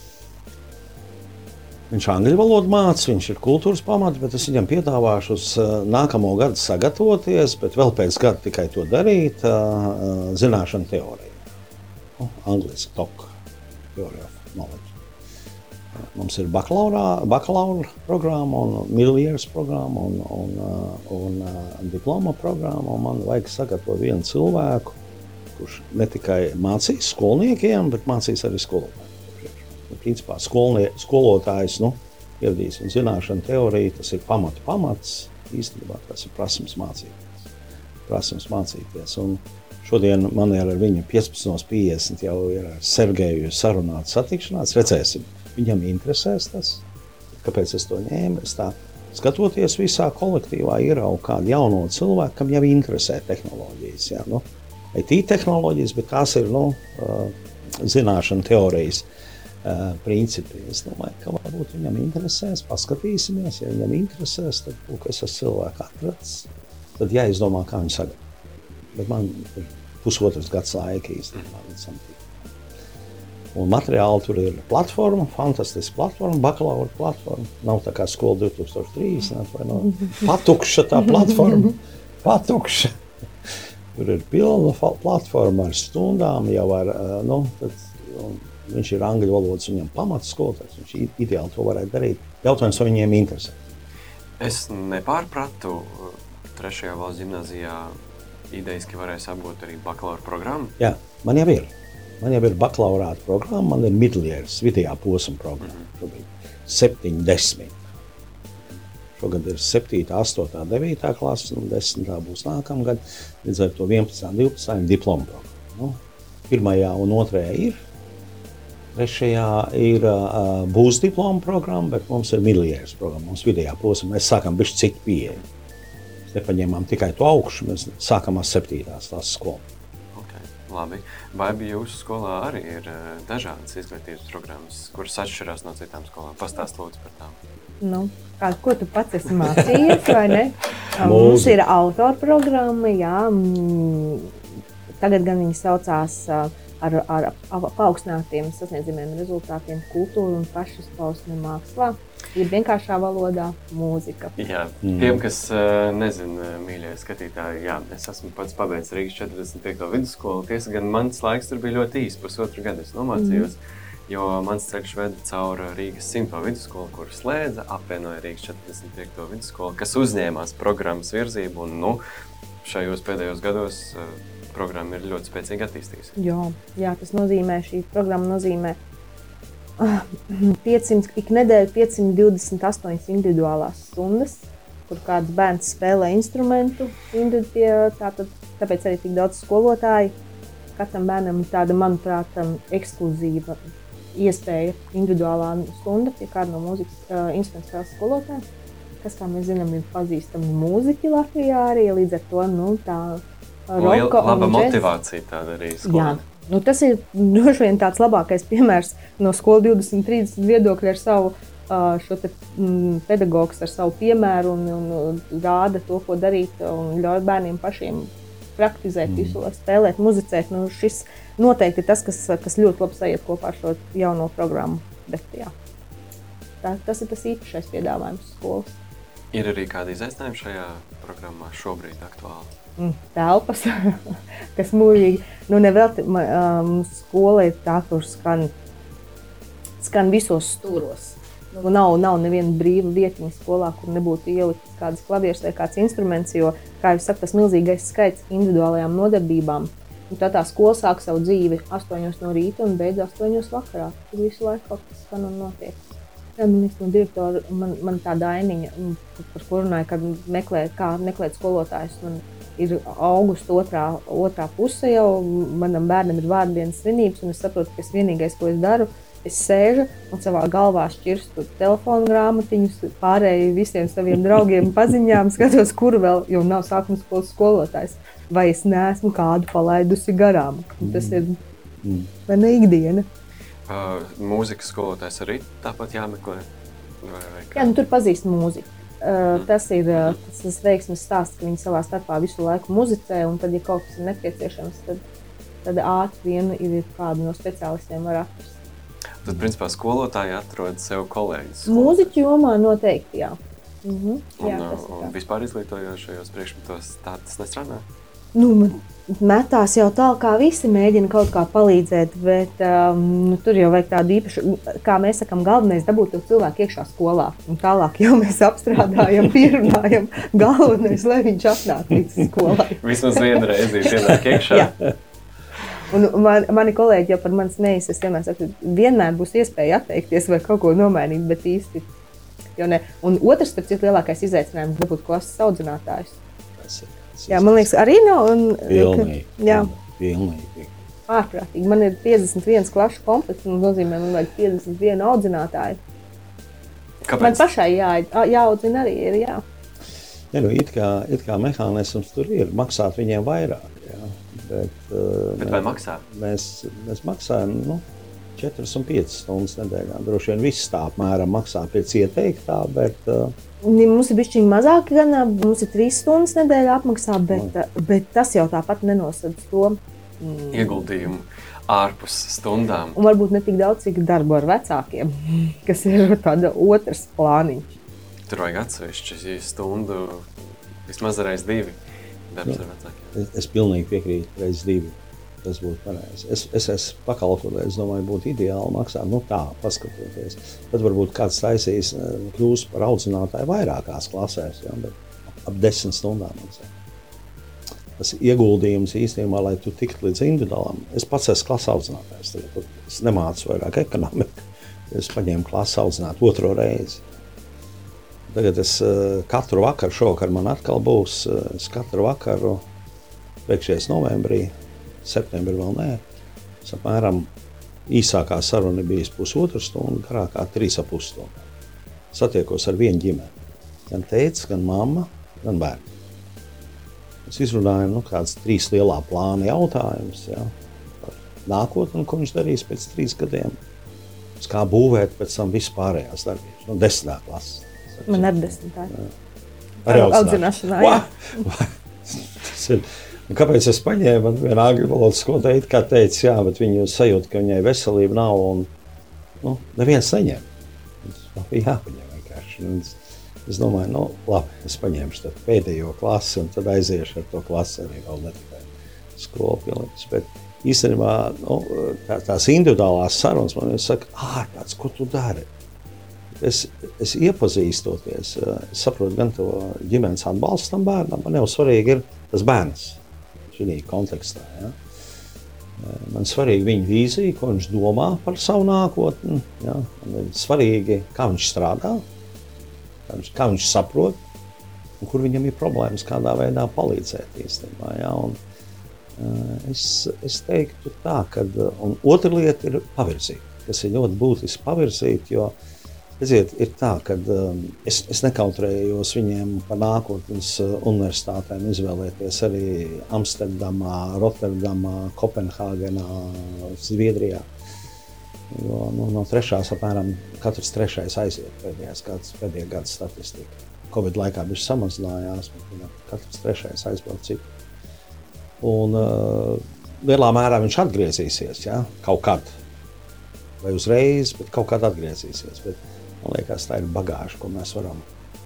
Viņš angļu valodu māca, viņš ir kultūras pamats, bet es viņam piedāvāšu uz nākamo gadu sagatavoties, bet vēl pēc gada tikai to darīt, zināšanu teoriju. Nu, angliski T O C, Theory of Knowledge. Mums ir bakalaura programma un middle years programma un, un, un, un diploma programma, un man vajag sagatavot vienu cilvēku, kurš ne tikai mācīs skolniekiem, bet mācīs arī skolotājiem. Principā skolnie, skolotājs, nu, ieradīs un zināšana teorija, tas ir pamatu pamats, īstenībā tas ir prasmes mācīties. Prasmes mācīties. Un šodien man ir ar viņu piecpadsmit piecdesmit jau ir ar Sergeju sarunāt satikšanās, redzēsim. Viņam interesēs tas, kāpēc es to ņēmu. Es tā, skatoties visā kolektīvā, ieraugu kādu jauno cilvēku, kam jau interesē tehnoloģijas. Jā, nu, I T tehnoloģijas, bet tās ir, nu, zināšana teorijas. Uh, principi. Es domāju, ka varbūt viņam interesēs, paskatīsimies, ja viņam interesēs, tad, lūk, es esmu cilvēku atrads, tad jāizdomā, kā viņu sagatavot. Bet man ir pusotras gads laika īstenībā līdz samtīm. Un materiāli tur ir platforma, fantastiska platforma, bakalaura platforma. Nav tā kā skola divi tūkstoši trīsdesmit, vai no patukša tā platforma, patukša. Tur ir pilna platforma ar stundām, jau ar, uh, nu, tad, un, viņš ir angļu valodas, viņam pamats skolotājs, viņš ideāli to varētu darīt. Jautājums, vai viņiem interesē. Es nepārpratu trešajā valsts gimnāzijā idejas, ka varēs apgūt arī bakalaura programmu. Jā, man jau ir. Man jau ir bakalaurāta programma, man ir middle years, vidējā posma programma. Mm-hmm. septiņdesmit. Šogad ir septītā, astotā, devītā klasa, un desmitā būs nākamgad. Līdz ar to vienpadsmitā, divpadsmitā ir diploma programma. Nu, pirmajā un otrajā ir. Trešajā ir uh, būs diploma programma, bet mums ir middle years programma, mums vidējā posma. Mēs sākam bišķi citu pieeju. Mēs nepaņēmām tikai to augšu, mēs sākam ar septītās tās skolu. Okay, labi. Vai jūsu skolā arī ir uh, dažādas izglītības programmas, kuras atšķirās no citām skolām? Pastāst lūdzu par tām. Nu, kā, ko tu pats esi mācījies, vai ne? Mums ir autora programma, jā. Tagad gan viņi saucās uh, Ar, ar paaugstinātiem sasniedzamiem rezultātiem kultūra un pašizpausme mākslā, ir vienkāršā valodā mūzika. Jā, tiem, kas nezina, mīļie skatītāji, jā, es esmu pats pabeidzis Rīgas četrdesmit piekto vidusskolu, tiesa gan mans laiks tur bija ļoti īs, pusotru gadu es nomācījos, mm. jo mans ceļš veda cauri Rīgas simto vidusskolu, kur slēdza, apvienoja Rīgas četrdesmit piekto vidusskolu, kas uzņēmās programmas virzību, un nu, šajos pēdējos gados programma ir ļoti spēcīgi attīstījusies. Jā, jā, tas nozīmē, šī programma nozīmē piecsimt, ik nedēļu piecsimt divdesmit astoņas individuālās stundas, kur kāds bērns spēlē instrumentu, tātad, tāpēc arī tik daudz skolotāji. katram bērnam ir tāda, manuprāt, ekskluzīva iespēja, individuālā stunda pie kāda no mūzikas uh, instrumentu spēles skolotājiem, kas, kā mēs zinām, ir pazīstami mūziķi Latvijā arī, līdz ar to, nu, tā roka un laba džez. motivācija tāda arī skolā. Jā, nu, tas ir droši vien tāds labākais piemērs no skolu divdesmit trīsdesmit viedokļa ar savu uh, šo te mm, pedagogs ar savu piemēru un, un rāda to, ko darīt un ļauj bērniem pašiem praktizēt mm. visu, spēlēt, muzicēt. Nu, šis noteikti ir tas, kas, kas ļoti labi sajiet kopā ar šo jauno programmu. Bet, jā, tā, tas ir tas īpašais piedāvājums skolas. Ir arī kādi izaicinājumi šajā programmā šobrīd aktuāli? Mm, telpas, kas mūžīgi. Nu, nevēl, um, skola ir tā, kur skan, skan visos stūros. Nu, nav, nav neviena brīva vietiņa skolā, kur nebūtu ielikts kādas klavieres vai kāds instruments, jo, kā jau saka, tas milzīgais skaits individuālajām nodarbībām. Un tā tā skola sāk savu dzīvi astoņos no rīta un beidz astoņos vakarā. Tur visu laiku kaut kas skan un notiek. Jā, man liekas, no direktora, man, man tāda ainiņa, par ko runāju, kad meklē, kā meklēt skolotājus. Man ir augusta otrā, otrā puse jau, manam bērnam ir vārdienas svinības, un es saprotu, ka es vienīgais, ko es daru, es sēžu un savā galvā šķirstu telefonu grāmatiņus, pārēju visiem saviem draugiem paziņām, skatos, kuru vēl, jo nav sākuma skolas skolotājs, vai es neesmu kādu palaidusi garām. Un tas ir mm. vai ne ikdiena. Uh, mūzikas skolotājs arī tāpat jāmeklē? Vai, vai Jā, nu tur pazīst mūziku. Uh, mm. Tas ir uh, tas, tas veiksmes stāsts, ka viņi savā starpā visu laiku muzicē, un tad, ja kaut kas ir nepieciešams, tad, tad ātri vien ir kādu no speciālistiem var atrast. Tad, principā, skolotāji atrod sev kolēģis. Mūziķu jomā noteikti, jā. Mhm. Un, jā un vispār izglītojošajos priekšmetos tā tas nestrādā? Nu, metās jau tā, kā visi mēģina kaut kā palīdzēt, bet um, nu, tur jau vajag tādu īpašu, kā mēs sakam, galvenais dabūt to cilvēku iekšā skolā. Un tālāk jau mēs apstrādājam, pierunājam, galvenais, lai viņš atnāk līdz skolai. Vismaz vienu reizi ienāk iekšā. Jā. Un man, mani kolēģi jau par mani smejas, es vienmēr saku, vienmēr būs iespēja atteikties vai kaut ko nomainīt, bet īsti jau ne. Un otrs, starp citu, lielākais izaicinājums dabūt klases audzinātājus. Tas ir, tas jā, man liekas, arī nav. Un, pilnīgi, jā. pilnīgi. Ārprātīgi. Man ir piecdesmit viens klašu komplekts, un nozīmē, man vajag piecdesmit vienu audzinātāju. Kāpēc? Man pašai jā, jāaudzina arī ir, jā. Ja, nu, it kā, it kā mehānisms tur ir, maksāt viņiem vairāk. Jā. Bet, uh, Bet vai maksā? Mēs, mēs maksājam nu, četras un piecas stundas nedēļā. Droši vien viss tā apmēram maksā pēc ieteiktā, bet... Uh, Mums ir bišķiņi mazāk, gan mums ir trīs stundas nedēļā apmaksā, bet, bet tas jau tāpat nenosadz to mm. ieguldījumu ārpus stundām. Un varbūt ne tik daudz, cik darbu ar vecākiem, kas ir tāda otrs plāniņš. Tur vajag atsevišķi stundu, vismaz reiz divi darbs ar vecākiem. Es, es pilnīgi piekrītu reiz divi. Tas būtu pareizi. Es, es esmu pakalpojis, es domāju, būtu ideāli maksāt, nu tā, paskatoties. Tad varbūt kāds taisīs, kļūs par audzinātāju vairākās klasēs, ja, bet ap desmit stundām maksā. Tas ieguldījums īstenībā, lai tu tiktu līdz individuālam. Es pats esmu klases audzinātājs, tagad es nemācu vairāk ekonomiku. Es paņēmu klases audzināt otro reizi. Tagad es katru vakaru, šovakar man atkal būs, es katru vakaru beigšies novembrī, septembrī vēl nē, es apmēram īsākā saruna bijis pusotru stundu, garākā trīs ap pus stundu. Satiekos ar vienu ģimeni, gan tētis, gan mamma, gan bērni. Mēs izrunājam nu, kāds trīs lielā plāna jautājums, ja, par nākotni, ko viņš darīs pēc trīs gadiem, kā būvēt pēc tam vispārējās darbības, no desmitā klases. Man ar desmitā. Arī audzināšanā, jā. Tas ir, kāpēc es paņēmu, man vienā angļu valodas skolotāja it kā teica, jā, bet viņi sajūt, ka viņai veselība nav un nu, neviens neņem. Tas bija jāpaņem vienkārši. Es, es domāju, nu labi, es paņemšu pēdējo klasi un tad aiziešu ar to klasi arī vēl ne tikai skolu pilnības. Bet īstenībā nu, tā, tās individuālās sarunas man saka, ārprāts, ko tu dari? Es, es iepazīstoties, es saprotu gan to ģimenes atbalstu tam bērnam, man jau svarīgi ir tas bērns šī kontekstā. Ja? Man svarīgi viņa vīzija, ko viņš domā par savu nākotni. Ja? Man ir svarīgi, kā viņš strādā, kā viņš, kā viņš saprot, un kur viņam ir problēmas, kādā veidā palīdzēt īstenībā. Ja? Un, Es, es teiktu tā, ka, un otra lieta ir pavirzīt, kas ir ļoti būtiski pavirzīt, jo, redziet, ir tā, ka es, es nekautrējos viņiem par nākotnes universitātēm izvēlēties arī Amsterdamā, Rotterdamā, Kopenhāgenā, Zviedrijā. Jo nu, no trešās apmēram katrs trešais aiziet pēdējās gads, pēdējā gada statistika. Covid laikā viņš samazinājās, bet katrs trešais aizbrauc citu. Un uh, lielā mērā viņš atgriezīsies, ja? Kaut kad. Vai uzreiz, bet kaut kad atgriezīsies. Bet, man liekas, tā ir bagāža, ko mēs varam.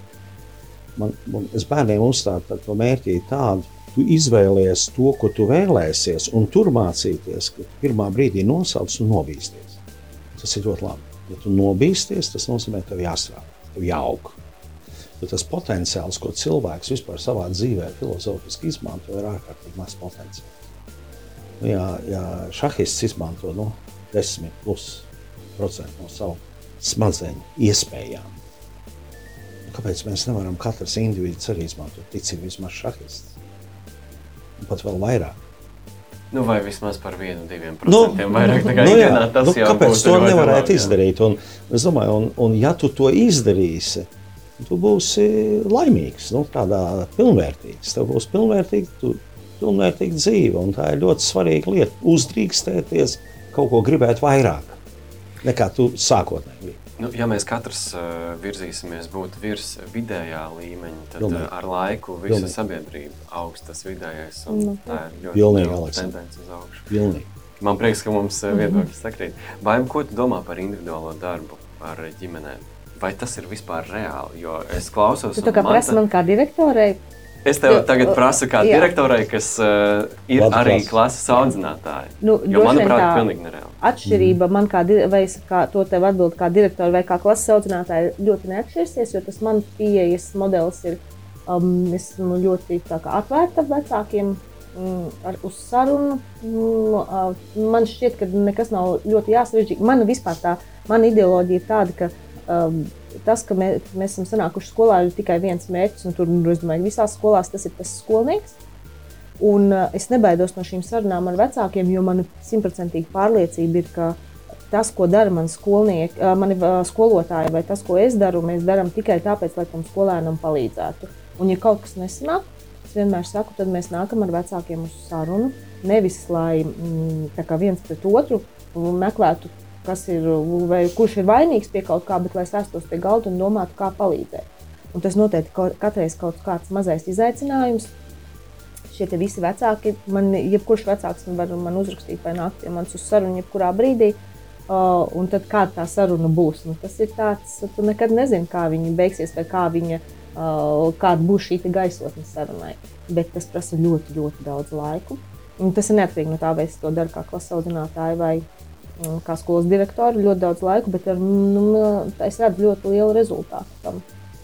Man, man, es bērniem uzstādu par to mērķi tādu, tu izvēlies to, ko tu vēlēsies, un tur mācīties, ka pirmā brīdī nosauc un nobīsties. Tas ir ļoti labi. Ja tu nobīsties, tas nozīmē, ka tev jāstrādā, tev jāaug. Jo tas potenciāls, ko cilvēks vispār savā dzīvē filozofiski izmanto, ir ārkārtīgi maz potenciāls. Nu, ja, ja šahists izmanto nu, desmit plus procentu no savu smadzeņu iespējām, nu, kāpēc mēs nevaram katrs individs arī izmantot ticību vismaz šahists? Un pat vēl vairāk. Nu, vai vismaz par vienu, diviem procentiem nu, vairāk nekā nu, ikdienā, tas nu, jau kāpēc būs to ļoti nevarētu labi, izdarīt? Un, es domāju, un, un ja tu to izdarīsi, tu būsi laimīgs, nu, tādā pilnvērtīgs. Tev būs pilnvērtīga, tu, pilnvērtīga dzīve, un tā ir ļoti svarīga lieta. Uzdrīkstēties, kaut ko gribēt vairāk, nekā tu sākotnēji gribi. Nu, ja mēs katrs uh, virzīsimies būt virs vidējā līmeņa, tad uh, ar laiku visa Pilnīgi. Sabiedrība augs tas vidējais, un Nu, tā ir ļoti Pilnīgi, liela Aleksandr. tendence uz augšu. Pilnīgi. Man prieks, ka mums uh, viedokļi sakrīt. Baim, ko tu domā par individuālo darbu ar ģimenēm? Vai tas ir vispār reāli? Jo es klausos... Tu tā kā man prasa man kā direktorei? Es tev Jo, tagad prasu kā jā. direktorai, kas uh, ir Vadu arī klases. klases audzinātāji. Nu, jo, droši vien manuprāt, tā pilnīgi nereāli. Atšķirība man kā, di- vai es kā to tev atbildu kā direktori vai kā klases audzinātāji ļoti neatšķirsies, jo tas man pieejas modelis ir, um, esmu ļoti tā kā atvērta vecākiem um, ar, uz sarunu. Um, uh, man šķiet, ka nekas nav ļoti jāsarežģīt. Man vispār tā, mana ideoloģija ir tāda, ka um, tas, ka mē, mēs esam sanākuši skolā, ir tikai viens mērķis, un tur, es domāju, visās skolās tas ir tas skolnieks. Un uh, es nebaidos no šīm sarunām ar vecākiem, jo man simtprocentīgi pārliecība ir, ka tas, ko dara mani skolnieki, uh, mani uh, skolotāji, vai tas, ko es daru, mēs darām tikai tāpēc, lai tam skolēnam palīdzētu. Un ja kaut kas nesanāk, es vienmēr saku, tad mēs nākam ar vecākiem uz sarunu, nevis lai mm, tā kā viens pret otru meklētu, kas ir, vai kurš ir vainīgs pie kaut kā, bet lai sēstos pie galda un domātu, kā palīdzēt. Un tas noteikti katreiz kaut kāds mazais izaicinājums. Šie te visi vecāki, man, jebkurš vecāks var man uzrakstīt vai nākt pie manis uz sarunu jebkurā brīdī, uh, un tad kāda tā saruna būs. Nu, tas ir tāds, tu nekad nezini, kā viņa beigsies vai kā viņa, uh, kāda būs šī te gaisotne sarunai. Bet tas prasa ļoti, ļoti daudz laiku. Un tas ir neatkarīgi no tā, vai es to daru kā klases audzinātāja vai kā skolas direktori, ļoti daudz laiku, bet ar, nu, es redzu ļoti lielu rezultātu tam.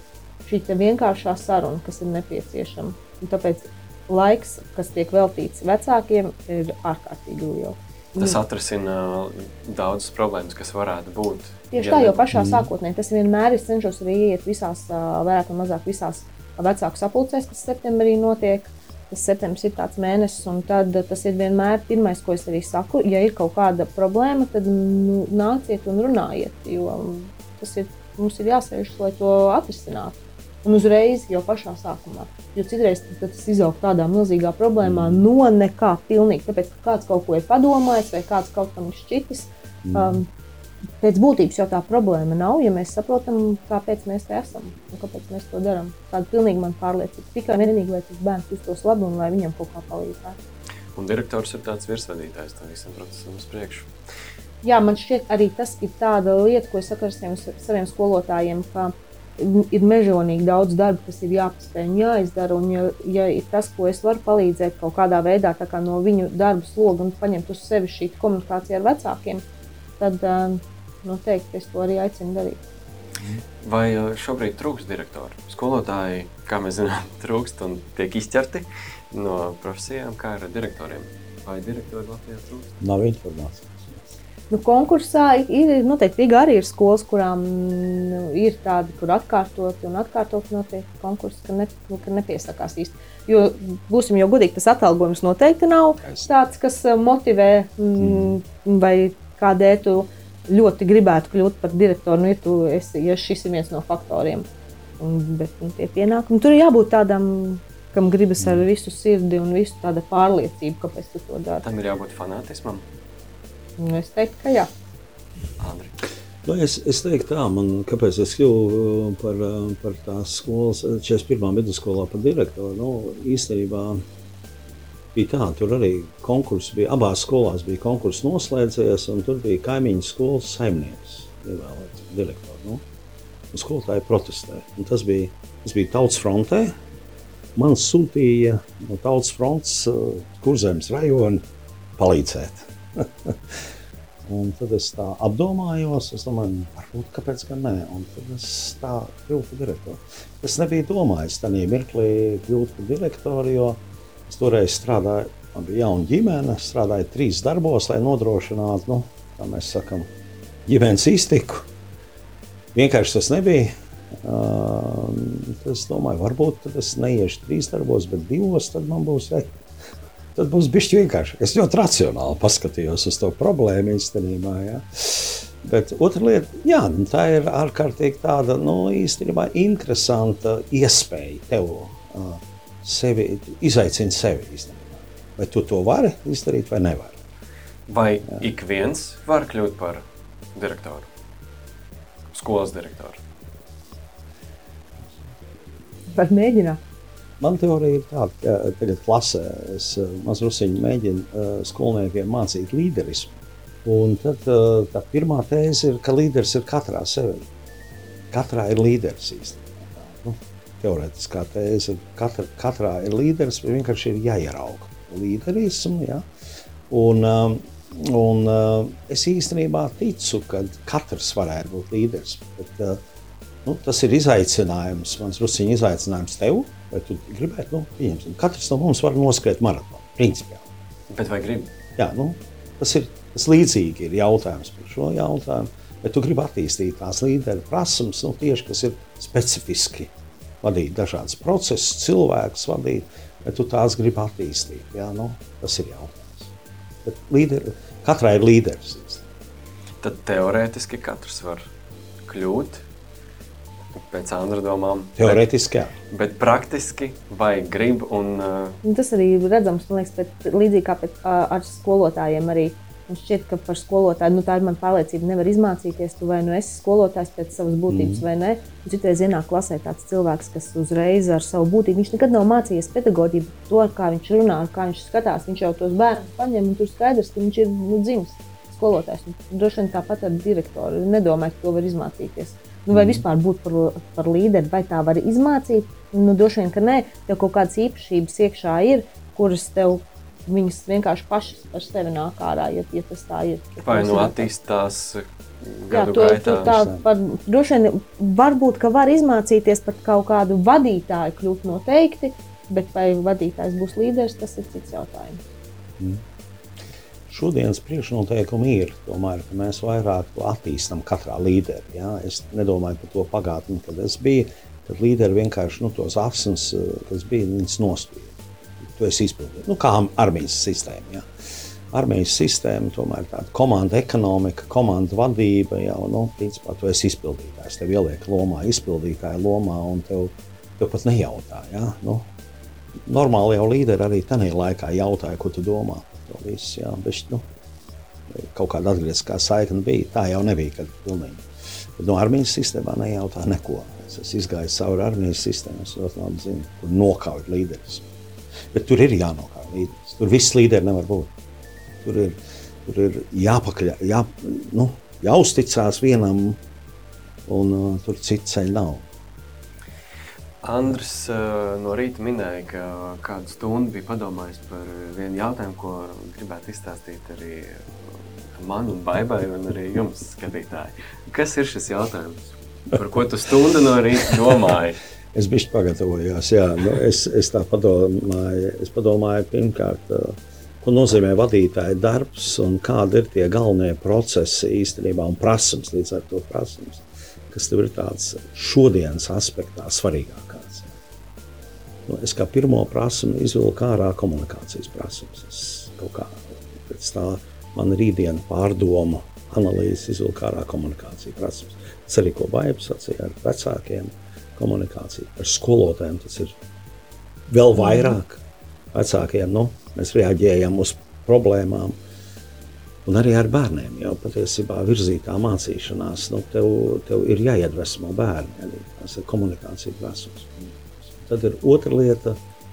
Šī te vienkāršā saruna, kas ir nepieciešama. Un tāpēc laiks, kas tiek veltīts vecākiem, ir ārkārtīgi liels. Tas atrisina daudzas problēmas, kas varētu būt. Tieši tā, jo pašā sākotnē tas vienmēr es cenšos arī iet visās, vairāk un mazāk visās vecāku sapulcēs, kas septembrī notiek. Tas septembris ir tāds mēnesis, un tad tas ir vienmēr pirmais, ko es arī saku. Ja ir kaut kāda problēma, tad nu, nāciet un runājiet, jo tas ir, mums ir jāsēžas, lai to atrisinātu. Un uzreiz jau pašā sākumā. Jo citreiz tas izaug tādā milzīgā problēmā no nekā pilnīgi, tāpēc, ka kāds kaut ko ir padomājis vai kāds kaut kam ir šķitis. Um, Pēc būtības jau tā problēma nav, ja mēs saprotam, kāpēc mēs te esam un kāpēc mēs to darām. Tāda pilnīgi man pārliecība. Tikai vienīgi, lai tas bērns justos labi un lai viņam kaut kā palīdzētu. Un direktors ir tāds virsvadītājs tam visam procesam uz priekšu. Jā, man šķiet arī tas ir tāda lieta, ko es saku ar saviem, saviem skolotājiem, ka ir mežonīgi daudz darba, kas ir jāpaspēj un jāizdara. Un ja, ja ir tas, ko es varu palīdzēt kaut kādā veidā tā kā no viņu darba sloga un paņemt uz sevi šī komunikācija ar vecākiem, tad noteikti es to arī aicinu darīt. Vai šobrīd trūkst direktori? Skolotāji, kā mēs zinām, trūkst un tiek izķerti no profesijām, kā ir ar direktoriem? Vai direktori Latvijā trūkst? Nav informācijas. Nu, konkursā ir noteikti Rīgā arī ir skolas, kurām nu, ir tādi, kur atkārtot un atkārtot noteikti konkursi, ka, ne, nu, ka nepiesakās īsti. Jo, būsim jau godīgi, tas atalgojums noteikti nav tāds, kas motivē mm. vai kādēļ tu ļoti gribētu kļūt par direktoru, nu, ja, tu esi, ja šis ir viens no faktoriem. Un, bet nu, tie pienākumi, tur ir jābūt tādam, kam gribas ar visu sirdi un visu tāda pārliecība, kāpēc tu to dari. Tam ir jābūt fanātismam? Nu, es teiktu, ka jā. Andri. Nu, es, es teiktu tā, man, kāpēc es kļuvu par, par tās skolas, četrdesmit pirmā vidusskolā par direktoru, nu, īstenībā bija tā, tur arī konkurss bija, abās skolās bija konkurss noslēdzies, un tur bija kaimiņu skolas saimnieks, ievēlēts direktoru, nu, un skolotāji protestēja. Un tas bija, tas bija Tautas frontē, man sūtīja no Tautas frontes Kurzemes rajona palīdzēt. Un tad es tā apdomājos, es domāju, varbūt kāpēc gan nē, un tad es tā kļuvu par direktoru. Es nebiju domājis tajā mirklī kļūt par direktoru, jo es toreiz strādāju, man bija jauna ģimene, strādāju trīs darbos, lai nodrošinātu, nu, kā mēs sakam, ģimenes iztiku. Vienkārši tas nebija. Uh, es domāju, varbūt tad es neiešu trīs darbos, bet divos, tad man būs veikt. Tad būs bišķi vienkārši. Es ļoti racionāli paskatījos uz to problēmu īstenībā. Ja. Bet otra lieta, jā, tā ir ārkārtīgi tāda, nu, īstenībā interesanta iespēja tev uh, sevi, izaicina sevi īstenībā. Vai tu to vari izdarīt vai nevari? Vai jā. Ik viens var kļūt par direktoru? Skolas direktoru? Var mēģināt. Man teorija ir tāda, ka tagad klasē es mazrusiņi mēģinu uh, skolniekiem mācīt līderismu. Un tad uh, tā pirmā tēze ir, ka līderis ir katrā sevi. Katrā ir līderis īstenībā. Nu, teorētiskā tēze ir, katra, katrā ir līderis, bet vienkārši ir jāierauga līderismu. Ja? Un, um, un uh, es īstenībā ticu, ka katrs varētu būt līderis. Bet, uh, nu, tas ir izaicinājums, mans rusiņu izaicinājums tev. Vai tu gribētu, nu, pieņemsim. Katrs no mums var noskriet maratonu, principiāli. Bet vai gribi? Jā, nu, tas ir, tas līdzīgi ir jautājums par šo jautājumu. Vai tu gribi attīstīt tās līderu prasmes, nu, tieši, kas ir specifiski vadīt dažādas procesus, cilvēkus vadīt, vai tu tās gribi attīstīt, jā, nu, tas ir jautājums. Bet līderi, katrā ir līderis. Tad teorētiski katrs var kļūt pēc Andra domām. Teorētiski, jā. Bet, bet praktiski vai grib un... Uh... Tas arī redzams, man liekas, pēc, līdzīgi kā pēc, ar skolotājiem arī. Man šķiet, ka par skolotāju, nu tā ir man pārliecība, nevar izmācīties, tu vai nu esi skolotājs pēc savas būtības mm. vai ne. Un citreiz ienāk klasē tāds cilvēks, kas uzreiz ar savu būtību, viņš nekad nav mācījies pedagoģiju, to, kā viņš runā, kā viņš skatās, viņš jau tos bērnus paņem, un tur skaidrs, ka viņš ir nu, dzimis skolotājs. Un droši vien tāpat ar direktoru, nedomāju, ka to var izmācīties. Nu, vai vispār būt par, par līderi, vai tā var izmācīt? Nu, droši vien, ka nē, tev kaut kādas īpašības iekšā ir, kuras tev viņas vienkārši pašas par sevi nāk ārā, ja, ja tas tā ir. Vai nu attīstās gadu jā, to, gaitā? To tā, par, droši vien, varbūt, ka var izmācīties pat kaut kādu vadītāju kļūt noteikti, bet vai vadītājs būs līderis, tas ir cits jautājums. Mm. Šodienas priekšnoteikumi ir, tomēr, ka mēs vairāk attīstam katrā līderi. Ja? Es nedomāju par to pagātni, kad es biju, kad līderi vienkārši nu, tos asins, kas bija, viņas nospīja. Tu esi izpildījis. Nu, kā armijas sistēma. Ja? Armijas sistēma, tomēr tāda komanda ekonomika, komanda vadība, jau, nu, principā tu esi izpildītājs. Tev ieliek lomā, izpildītāja lomā, un tev, tev pat nejautā. Ja? Nu, normāli jau līderi arī tanī laikā jautāja, ko tu domā. To visu, jā, bet, nu, kaut kāda atgriezkā saikne bija, tā jau nebija, kad pilnīgi. Bet no armijas sistēmā nejautā neko. Es esmu izgājis cauri armijas sistēmu, es ļoti labi zinu, kur nokauj līderis. Bet tur ir jānokauj līderis, tur viss līderi nevar būt. Tur ir, tur ir jāpakļa, jā, nu, jāuzticās vienam, un uh, tur citu ceļu nav. Andris uh, no rīta minēja, ka kādu stundu bija padomājis par vienu jautājumu, ko gribētu izstāstīt arī man un Baibai un arī jums, skatītāji. Kas ir šis jautājums? Par ko tu stundu no rīta domāji? Es bišķi pagatavojos, jā. Nu, es, es tā padomāju, es padomāju pirmkārt, ko nozīmē vadītāja darbs un kādi ir tie galvenie procesi īstenībā un prasums, līdz ar to prasums, kas tev ir tāds šodienas aspektā svarīgākās. Nu, es kā pirmo prasumu izvilku ārā komunikācijas prasums. Es kaut kā pēc tā man rītdiena pārdomu analīzes izvilku ārā komunikācija prasums. Tas arī, ko Baiba sacīja ar vecākiem, komunikācija ar skolotājiem, tas ir vēl vairāk vecākiem, nu, mēs reaģējam uz problēmām un arī ar bērniem, jo patiesībā virzītā mācīšanās, nu, tev, tev ir jāiedvesmo bērni, arī tas ir komunikācija prasums. Tad ir otra lieta,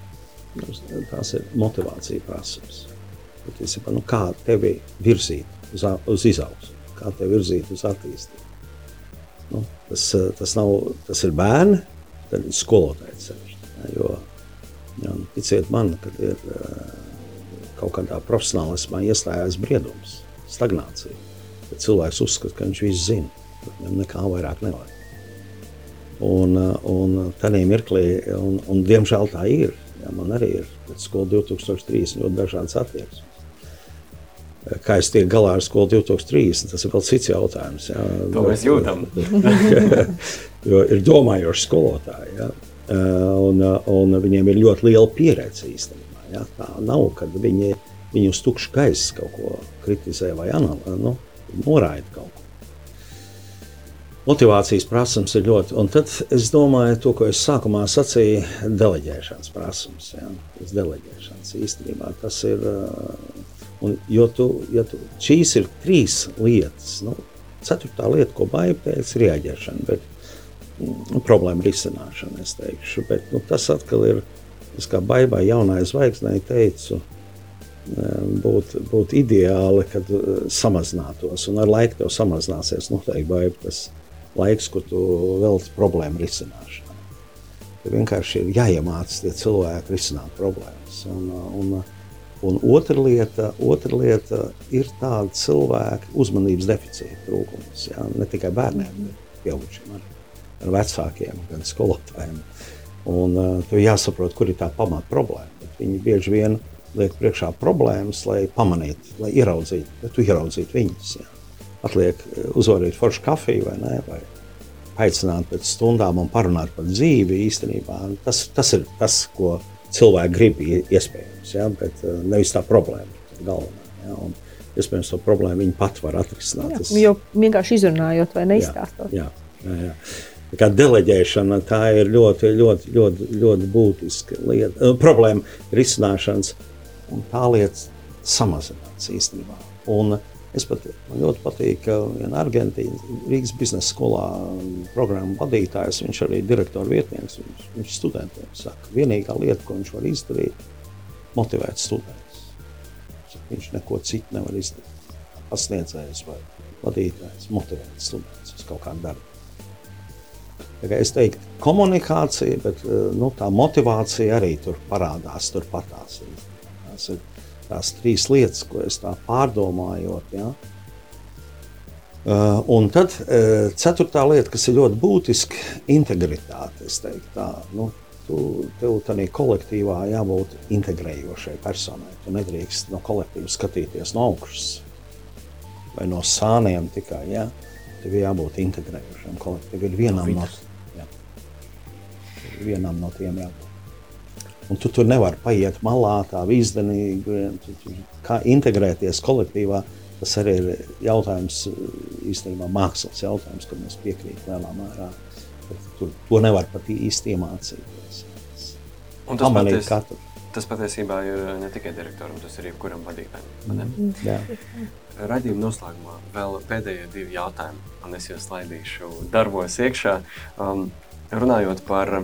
tās ir motivācija prasums. Patiesībā, nu, kā tevi virzīt uz, uz izaugsmu, kā tevi virzīt uz attīstību. Nu, tas, tas, nav, tas ir bērni, tad ir skolotāji sevišķi, jo, ja, ticiet man, kad ir kaut kādā profesionālismā iestājās briedums, stagnācija, tad cilvēks uzskata, ka viņš visu zina, viņam nekā vairāk nevajag. Un, un tādā mirklī, un, un diemžēl tā ir, ja, man arī ir pēc skolu divi tūkstoši trīsdesmit ļoti dažādas attieksmes. Kā es tiek galā ar skolu divi tūkstoši trīsdesmit, tas ir vēl cits jautājums. Ja. To mēs jūtam. Jo ir domājoši skolotāji, ja. un, un viņiem ir ļoti liela pieredze īstenībā. Ja. Tā nav, kad viņi, viņi uz tukšu gaisa kaut ko kritizē vai anal, nu, noraida kaut ko. Motivācijas prasums ir ļoti, un tad es domāju to, ko es sākumā sacīju, deleģēšanas prasums. Ja. Tas deleģēšanas īstenībā, tas ir... Un, jo tu, ja tu, šīs ir trīs lietas. Nu, ceturtā lieta, ko Baiba teica, ir reaģēšana, bet nu, problēma risināšana, es teikšu. Bet nu, tas atkal ir, es kā Baibai jaunai zvaigznei teicu, būtu būt ideāli, kad samazinātos. Un ar laiku tev samazināsies noteikti, Baiba, tas laiks, kur tu velti problēmu risināšanai. Tev vienkārši ir jāiemācas tie cilvēki risināt problēmas. Un, un, Un otra lieta, otra lieta ir tāda cilvēka uzmanības deficīta trūkums. Ja? Ne tikai bērniem, bet pieaugušiem arī. Ar vecākiem, gan skolotājiem. Un uh, tev jāsaprot, kur ir tā pamata problēma. Bet viņi bieži vien liek priekšā problēmas, lai pamanītu, lai ieraudzītu, lai tu ieraudzītu viņus. Ja? Atliek uzvarīt foršu kafiju vai ne, vai aicināt pēc stundām un parunāt par dzīvi īstenībā. Tas, tas ir tas, ko cilvēki grib iespējams, ja, bet nevis tā problēma galvenā. Ja, un iespējams to problēmu viņi pat var atrisināt. Jā, tas, jo vienkārši izrunājot vai neizstāstot. Jā, jā, jā. Kā deleģēšana, tā ir ļoti, ļoti, ļoti, ļoti būtiska lieta. Problēma risināšanas, un tā lieta samazināts īstenībā. Un es pat, man ļoti patīk, ka viena Argentīna, Rīgas biznesa skolā programmu vadītājs, viņš arī direktora vietnieks, viņš, viņš studentiem saka, vienīgā lieta, ko viņš var izdarīt, motivēt studentus. Viņš neko citu nevar izdarīt. Pasniedzējs vai vadītājs motivēt studentus uz kaut kādu darbu. Tā kā es teiktu, komunikācija, bet nu, tā motivācija arī tur parādās, tur patās. Tās ir tās trīs lietas, ko es tā pārdomājot. Ja? Uh, un tad uh, ceturtā lieta, kas ir ļoti būtiska, integritāte. Es teiktu tā, nu, tu, tev tādā kolektīvā jābūt integrējošai personai. Tu nedrīkst no kolektīva skatīties no augšas vai no sāniem tikai. Ja? Tev jābūt integrējošam kolektīvam. Ir vienam no, ja. vienam no tiem jābūt. Un tu tur nevari paiet malā tā vīzdenīgi, kā integrēties kolektīvā. Tas arī ir jautājums, īstenībā mākslas jautājums, kad mēs piekrīt lielā mērā. Tur to nevar pat īsti iemācīties. Un tas, paties, katru. tas patiesībā ir ne tikai direktoram, tas ir jebkuram vadītājiem. Mm. Jā. Raidījuma noslēgumā vēl pēdējie divi jautājumi, un es jūs laidīšu darbos iekšā. Um, runājot par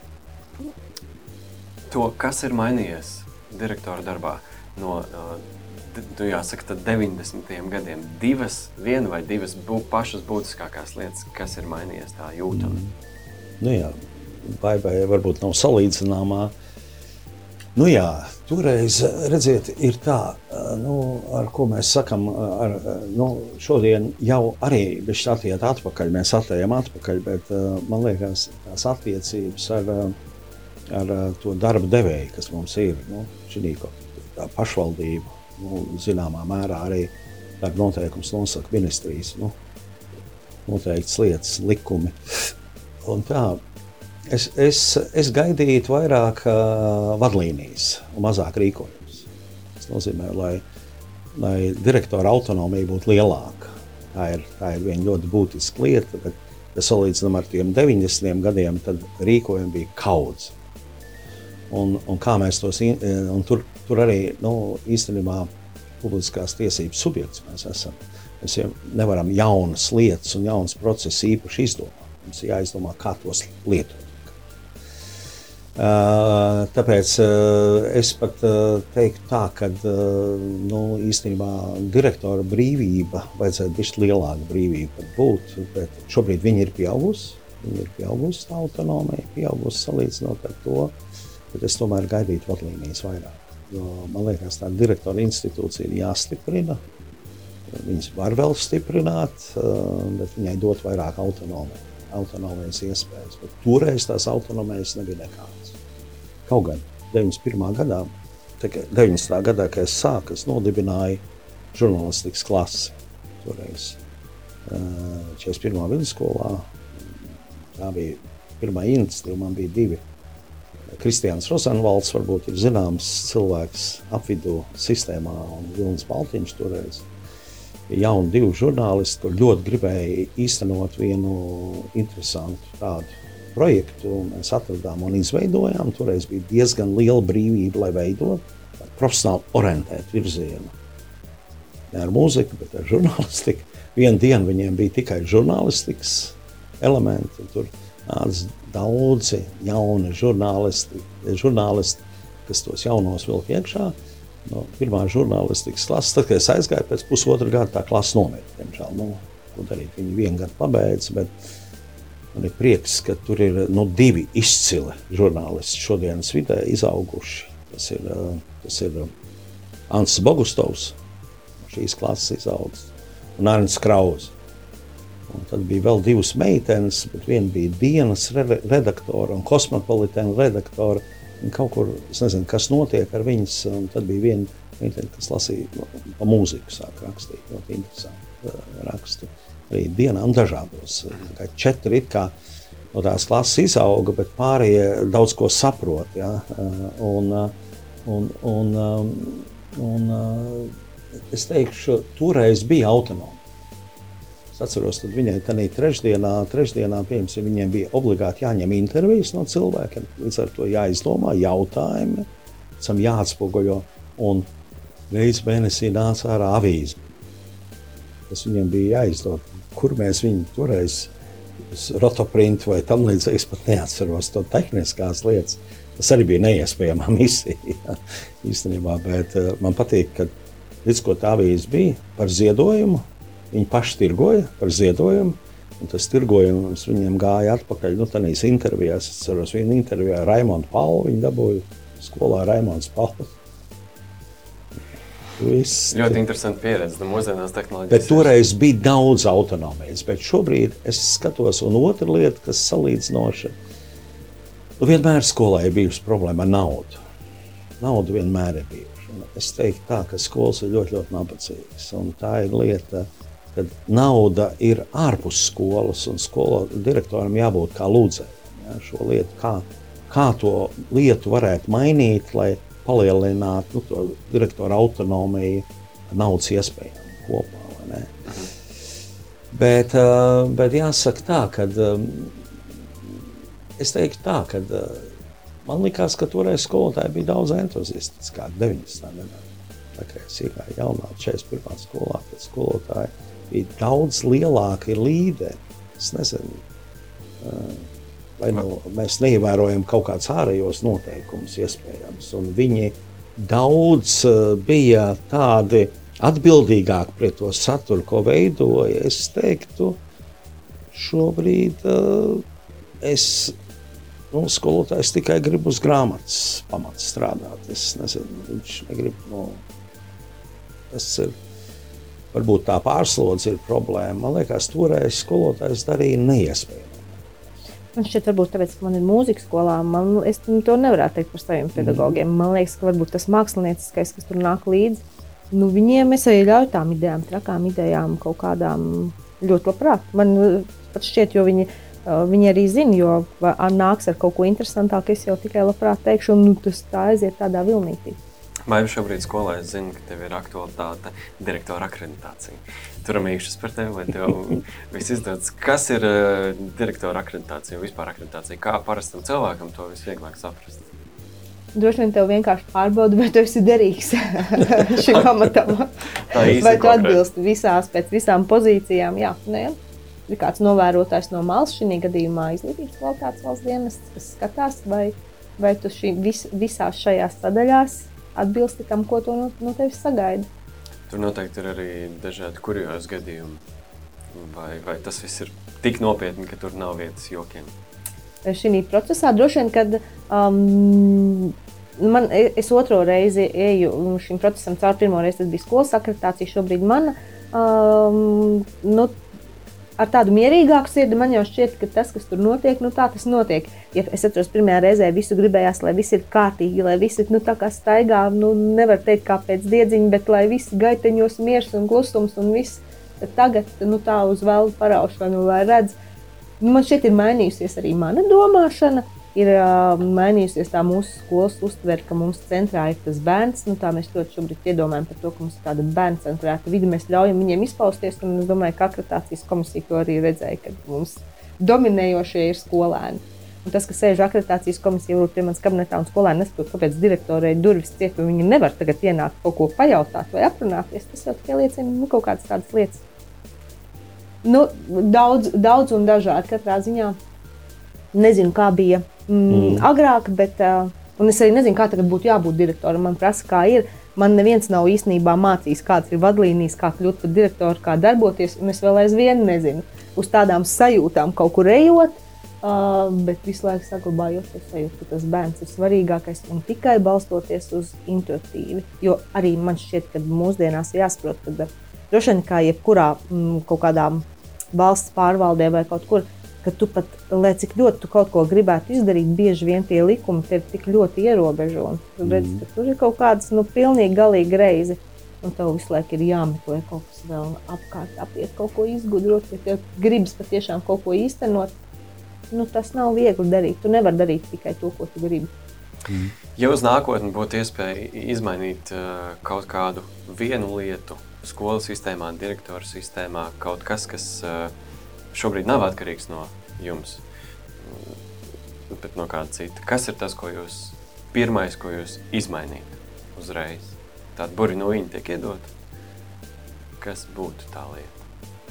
to, kas ir mainījies direktora darbā no, tu jāsaka, tad deviņdesmitajiem gadiem, divas, viena vai divas bū, pašas būtiskākās lietas, kas ir mainījies tā jūtam? Mm. Nu jā, Baibai varbūt nav salīdzināmā. Nu jā, toreiz, redziet, ir tā, nu, ar ko mēs sakam, ar, nu, šodien jau arī bišķi attiet atpakaļ, mēs atējam atpakaļ, bet man liekas, tās attiecības ar ar to darba devēju, kas mums ir, nu, šī tā pašvaldība, Nu, zināmā mērā arī darba noteikums nosaka ministrijas, nu, noteikts lietas, likumi. Un tā, es, es, es gaidītu vairāk uh, vadlīnijas un mazāk rīkojums. Tas nozīmē, lai, lai direktora autonomija būtu lielāka. Tā ir, tā ir viena ļoti būtiska lieta, bet, ja salīdzinām ar tiem deviņdesmitiem gadiem, tad rīkojumi bija kaudz. Un, un kā mēs tos, un tur, tur arī, nu, īstenībā publiskās tiesības subjekts mēs esam. Mēs jau nevaram jaunas lietas un jaunas procesas īpaši izdomāt. Mums ir jāizdomā, kā tos lietot. Uh, tāpēc uh, es pat uh, teiktu tā, ka uh, nu, īstenībā direktora brīvība, vajadzētu bišķi lielāka brīvība pat būt, bet šobrīd viņi ir pieaugusi, viņi ir pieaugusi tā autonomija, pieaugusi salīdzinot ar to, bet es tomēr gaidītu vadlīnijas vairāk. Jo, man liekas, tā direktora institūcija ir jāstiprina, viņas var vēl stiprināt, uh, bet viņai dot vairāk autonomiju. autonomijas iespējas, bet toreiz tās autonomijas nebija nekādas. Kaut gan deviņdesmit pirmā gadā, deviņdesmitā gadā, kad es sāku, es nodibināju žurnālistikas klasi. Toreiz četrdesmit pirmā vidusskolā, tā bija pirmā iniciatīva, man bija divi. Kristiāns Rozenvalds, varbūt ir zināms cilvēks apvidū sistēmā, un Vilnis Baltiņš toreiz. Jauni divi žurnālisti, kur ļoti gribēja īstenot vienu interesantu tādu projektu. Mēs atradām un izveidojām. Toreiz bija diezgan liela brīvība, lai veidot profesionāli orientētu virzienu. Ne ar mūziku, bet ar žurnālistiku. Vienu dienu viņiem bija tikai žurnālistikas elementi. Tur nāca daudzi jauni žurnālisti, žurnālisti, kas tos jaunos vilk iekšā. No pirmā žurnālistikas klases, tad, kad es aizgāju pēc pusotra gada, tā klasa nomira. Diemžēl, nu, ko darīt, viņi vienu gadu pabeidz, bet man ir prieks, ka tur ir nu, divi izcili žurnālisti šodienas vidē izauguši. Tas ir, tas ir Ants Bogustovs, šīs klases izaugs, un Arnis Krauze. Un tad bija vēl divas meitenes, bet viena bija dienas redaktora un kosmopolitēna redaktora. Un kaut kur, es nezinu, kas notiek ar viņas, un tad bija viena meitene, kas lasīja pa mūziku, sāk rakstīt, ļoti interesanti rakstu. Arī dienām dažādos, kā četri it kā no tās klases izauga, bet pārējie daudz ko saprot, ja? Un, un, un, un, un es teikšu, toreiz bija autonomija. Es atceros, tad viņai tanī trešdienā, trešdienā, piemēram, viņiem bija obligāti jāņem intervijas no cilvēkiem, līdz ar to jāizdomā jautājumi, pēc jāatspoguļo, un reiz mēnesī nāca ārā avīze. Tas viņiem bija jāizdod, kur mēs viņu toreiz rotoprintu vai tam līdzīgi, es pat neatceros to tehniskās lietas. Tas arī bija neiespējama misija, īstenībā, bet man patīk, ka līdz ko tā avīze bija par ziedojumu, viņi paši tirgoja par ziedojumu, un tas tirgojums viņiem gāja atpakaļ. Nu, tādīs intervijās, es ceros, vienu intervijā Raimondu Paulu, viņi dabūja skolā Raimonds Paulu. Viss. Ļoti interesanti pieredze, no mūsdienās tehnoloģijas. Bet toreiz bija daudz autonomijas, bet šobrīd es skatos, un otra lieta, kas salīdzinoša, nu, vienmēr skolai ir bijusi problēma ar naudu. Nauda vienmēr ir bijuši. Es teiktu tā, ka skolas ir ļoti, ļoti nabadzīgas, un tā ir lieta, kad nauda ir ārpus skolas, un skolu direktoram jābūt kā lūdzējiem. Ja, šo lietu, kā, kā to lietu varētu mainīt, lai palielinātu nu, to direktora autonomiju naudas iespējām kopā. Vai ne? Bet, bet jāsaka tā, ka es teiktu tā, ka man likās, ka toreiz skolotāji bija daudz entuziastiskāki deviņdesmitā gadā. Tā kā es iegāju jaunā četrdesmit pirmā skolā, tad skolotāji bija daudz lielāki līderi. Es nezinu, vai nu mēs neievērojam kaut kādus ārējos noteikumus iespējams. Un viņi daudz bija tādi atbildīgāki pret to saturu, ko veidoja. Es teiktu, šobrīd es, nu, skolotājs tikai grib uz grāmatas pamats strādāt. Es nezinu, viņš negrib, nu, tas ir. Varbūt tā pārslodze ir problēma. Man liekas, toreiz skolotājs darīja neiespējami. Man šķiet, varbūt tāpēc, ka man ir mūzikas skolā, man, es to nevarētu teikt par saviem pedagogiem. Man liekas, ka varbūt tas mākslinieckais, kas tur nāk līdzi, nu, viņiem es arī ļauju tām idejām, trakām idejām, kaut kādām ļoti labprāt. Man pat šķiet, jo viņi, viņi arī zina, jo nāks ar kaut ko interesantāku, es jau tikai labprāt teikšu, un nu, tas tā aiziet tādā vilnītī. Vai šobrīd skolā es zinu, ka tev ir aktualitāte direktora akreditācija? Turam īkšas par tevi, vai tev viss izdodas? Kas ir uh, direktora akreditācija, vispār akreditācija? Kā parastam cilvēkam to visvieglāk saprast? Droši vien tev vienkārši pārbauda, vai tu esi derīgs šim amatam. Vai tu atbilsti visās, pēc visām pozīcijām? Jā, ne? Ir kāds novērotājs no malas, šī gadījumā izglītības kvalitātes valsts dienests, kas skatās, vai, vai tu šī, vis, visās šajās sadaļās atbilsti tam, ko tu no, no tevis sagaida. Tur noteikti ir arī dažādi kuriozi gadījumi. Vai, vai tas viss ir tik nopietni, ka tur nav vietas jokiem? Šī procesā droši vien, kad um, man, es otro reizi eju šim procesam caur, pirmo reizi tas bija skolas akreditācija, šobrīd mana. Um, nu, ar tādu mierīgāku sirdi man jau šķiet, ka tas, kas tur notiek, nu tā tas notiek. Ja es atceros, pirmajā reizē visu gribējās, lai viss ir kārtīgi, lai viss ir nu, tā kā staigā, nu nevar teikt kā pēc diedziņa, bet lai viss gaiteņos miers un klusums un viss. Tad tagad nu, tā uz velnu paraušanu, lai redz. Nu, man šķiet ir mainījusies arī mana domāšana. Ir uh, mainījusies tā mūsu skolas uztvere, ka mums centrā ir tas bērns. Nu, tā mēs ļoti šobrīd iedomājam par to, ka mums ir tāda bērncentrēta vide. Mēs ļaujam viņiem izpausties, un es domāju, ka akreditācijas komisija to arī redzēja, ka mums dominējošie ir skolēni. Un tas, ka sēž akreditācijas komisija varbūt pie manas kabinetā un skolēni nesaprot, kāpēc direktorei durvis ciet, un viņi nevar tagad ienākt kaut ko pajautāt vai aprunāties, tas jau tikai liecina nu, kaut kādas tādas lietas. Nu, daudz, daudz un dažādi katrā ziņā. Nezinu, kā bija mm, mm. agrāk, bet uh, un es arī nezinu, kā tagad būtu jābūt direktoram. Man prasa, kā ir. Man neviens nav īstenībā mācījis, kādas ir vadlīnijas, kā kļūt par direktoru, kā darboties, un es vēl aizvien nezinu. Uz tādām sajūtām kaut kur ejot, uh, bet visu laiku saglabājot to sajūtu, ka tas bērns ir svarīgākais un tikai balstoties uz intuitīvi. Jo arī man šķiet, ka mūsdienās jāsaprot, ka droši vien kā jebkurā mm, kaut kādām valsts pārvaldē vai kaut kur, ka tu pat, lai cik ļoti tu kaut ko gribētu izdarīt, bieži vien tie likumi tevi tik ļoti ierobežo. Un tu redzi, ka tur ir kaut kādas, nu, pilnīgi galīgi greizi. Un tev visu laiku ir jāmeklē kaut kas vēl apkārt, apiet kaut ko izgudrot, ja tev gribas patiešām kaut ko īstenot. Nu, tas nav viegli darīt. Tu nevari darīt tikai to, ko tu gribi. Mm. Ja uz nākotni būtu iespēja izmainīt uh, kaut kādu vienu lietu skolas sistēmā, direktoru sistēmā, kaut kas, kas uh, šobrīd nav atkarīgs no jums, bet no kāda cita. Kas ir tas, ko jūs, pirmais, ko jūs izmainīt uzreiz? Tāda burinoiņa tiek iedota. Kas būtu tā lieta?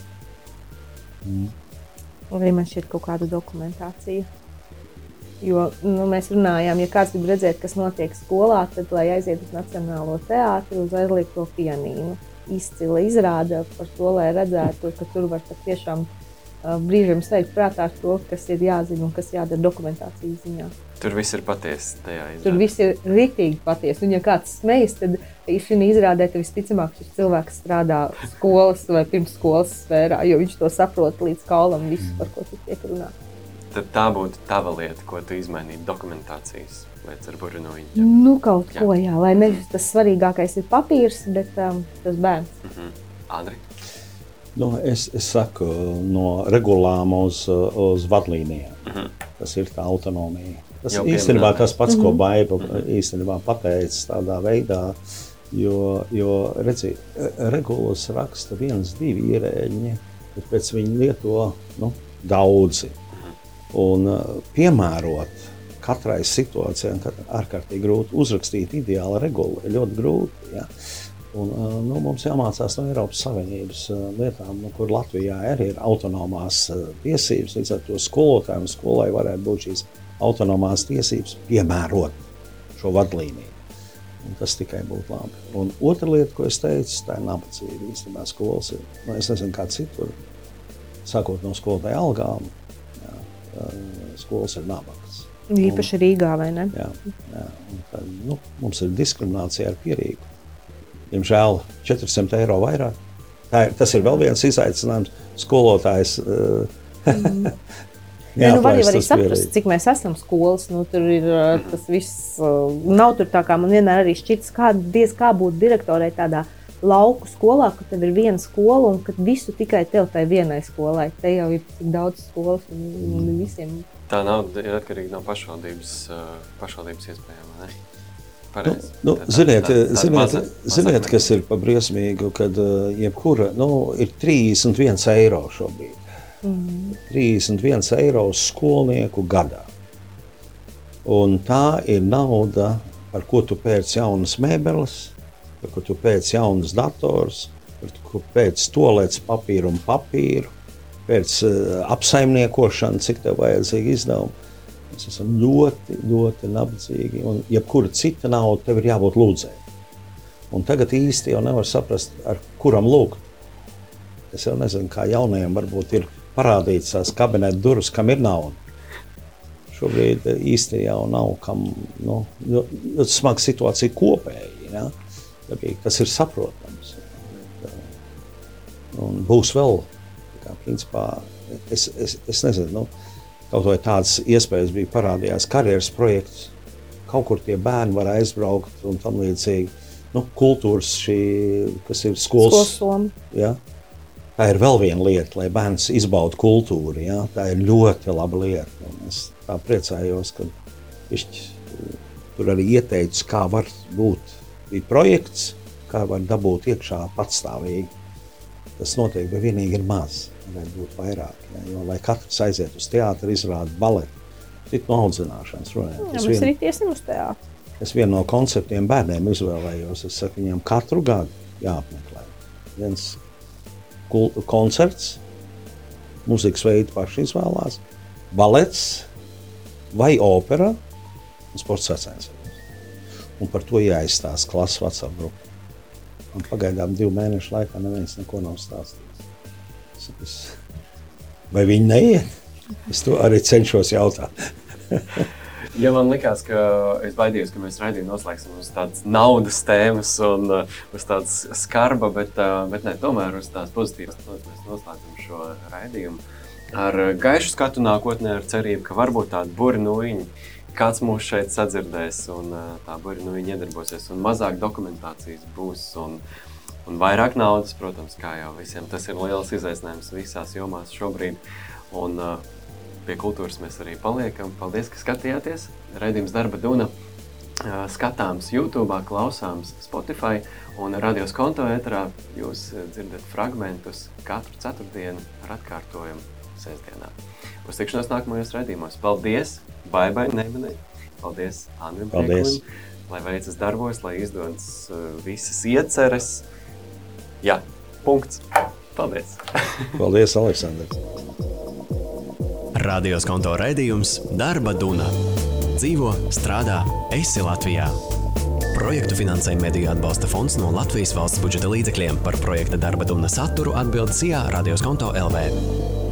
Mm. Arī man šķiet kaut kāda dokumentācija. Jo nu, mēs runājām, ja kāds grib redzēt, kas notiek skolā, tad lai aiziet uz Nacionālo teātri, uz aizliegto pianīnu. Izcila izrāda par to, lai redzētu, ka tur var patiešām uh, brīžiem sveikt prātā to, kas ir jāzina un kas jādara dokumentācijas ziņā. Tur viss ir patiesi tajā izrādē. Tur viss ir riktīgi patiesi. Un ja kāds smejas, tad šī izrādē tad visticamāk šis cilvēks strādā skolas vai pirms skolas sfērā, jo viņš to saprot līdz kaulam visu, par ko tu tiek runāt. Tad tā būtu tava lieta, ko tu izmainītu dokumentācijas lietas ar burinoiņu? Nu, kaut jā. Ko, jā. Lai nevis tas svarīgākais ir papīrs, bet um, tas bērns. Mm-hmm. Andri? Nu, es, es saku no regulām uz, uz vadlīnijām. Mm-hmm. Tas ir tā autonomija. Tas jau īstenībā piemēram. Tas pats, ko Baiba mm-hmm. īstenībā pateicis tādā veidā, jo, jo redzi, regulas raksta viens, divi ierēģi, bet pēc viņi lieto nu, daudzi. Un piemērot katrai situācijai ārkārtīgi grūti, uzrakstīt ideālu regulu ir ļoti grūti. Ja? Un, nu, mums jāmācās no Eiropas Savienības lietām, nu, kur Latvijā arī ir autonomās tiesības, līdz ar to skolotājiem skolai varētu būt šīs autonomās tiesības piemērot šo vadlīniju. Un tas tikai būtu labi. Un otra lieta, ko es teicu, tā ir nabadzība. Īstenībā skolas ir, nu, es nezinu, kā citur, sākot no skolotāju algām, jā, skolas ir nabagas. Īpaši Rīgā, vai ne? Jā, jā. Un tad, nu, mums ir diskriminācija ar pierīgu. Diemžēl četrsimt eiro vairāk. Tā ir, tas ir vēl viens izaicinājums. Skolotājs mm. Jā, nu var jau arī saprast, cik mēs esam skolas. Nu, tur ir tas viss, nav tur tā kā man vienmēr arī šķits, kā, diez kā būt direktorai tādā lauku skolā, ka tev ir viena skola un ka visu tikai tev tai vienai skolai. Te jau ir tik daudz skolas un, un visiem. Tā nauda ir atkarīga no pašvaldības, pašvaldības iespējām, ne? Pareizi. Nu, nu, ziniet, tā, tā, ziniet, maza, ziniet maza kas ir pa briesmīgu, kad jebkura, nu, ir trīsdesmit viens eiro šobrīd. Mm. trīsdesmit viens eiro skolnieku gadā. Un tā ir nauda, par ko tu pēc jaunas mēbeles, par ko tu pēc jaunas dators, par ko pēc tolets papīru un papīru, pēc uh, apsaimniekošana, cik tev vajadzīgi izdevumi. Mēs esam ļoti, ļoti nabadzīgi, un jebkura cita nauda tev ir jābūt lūdzēji. Un tagad īsti jau nevar saprast, ar kuram lūgt. Es jau nezinu, kā jaunajiem varbūt ir parādīts tās kabineta durvis, kam ir nauda. Šobrīd īsti jau nav kam, nu, ļoti smaga situācija kopēji, ja? Dabīgi, tas ir saprotams. Un būs vēl, kā principā, es, es, es nezinu, nu, kaut vai tādas iespējas bija parādījās karjeras projekts, kaut kur tie bērni var aizbraukt un tam līdzīgi. Nu, kultūras šī, kas ir skolas, Skolsoma. Ja? Tā ir vēl viena lieta, lai bērns izbauda kultūru, ja? Tā ir ļoti laba lieta. Un es tā priecājos, ka višķi, tur arī ieteicu, kā var būt bija projekts, kā var dabūt iekšā patstāvīgi. Tas notiek, bet vienīgi ir maz, varētu būt vairāk. Ja? Jo, lai katrs aiziet uz teātri, izrāda baletu, tik no audzināšanas runājot. Jā, mēs arī tiesim uz teātri. Es vienu no konceptiem bērniem izvēlējos. Es saku, viņiem katru gadu jāapmeklē. Viens koncerts, mūzikas veidu paši izvēlās, balets vai opera un sports sacensības. Un par to jāizstāsta klases WhatsApp grupa. Un pagaidām divu mēnešu laikā neviens neko nav stāstījis. Es, vai viņi neiet? Es to arī cenšos jautāt. Ja man likās, ka es baidījos, ka mēs raidījumu noslēgsim uz tādas naudas tēmas un uh, uz tādas skarba, bet, uh, bet ne, tomēr uz tās pozitīvas. Mēs noslēgsim šo raidījumu ar gaišu skatu nākotnē, ar cerību, ka varbūt tāda burinuiņa kāds mūs šeit sadzirdēs un uh, tā burinuiņa iedarbosies un mazāk dokumentācijas būs un, un vairāk naudas, protams, kā jau visiem. Tas ir liels izaicinājums visās jomās šobrīd. Un, uh, Pie kultūras mēs arī paliekam. Paldies, ka skatījāties. Raidījums Darba Duna skatāms YouTube, klausāms Spotify un Radios Konto ēterā. Jūs dzirdat fragmentus katru ceturtdienu ar atkārtojumu sestdienā. Uz tikšanos nākamajos raidījumos. Paldies, Baibai Neimanai. Paldies, Andrim Priekulim. Lai veicas darbos, lai izdodas visas ieceres. Jā, punkts. Paldies. Paldies, Aleksandrs. Radios Konto raidījums Darba Duna. Dzīvo, strādā, esi Latvijā. Projektu finansē Mediju atbalsta fonds no Latvijas valsts budžeta līdzekļiem. Par projekta Darba Duna saturu atbild S I A Radios Konto L V.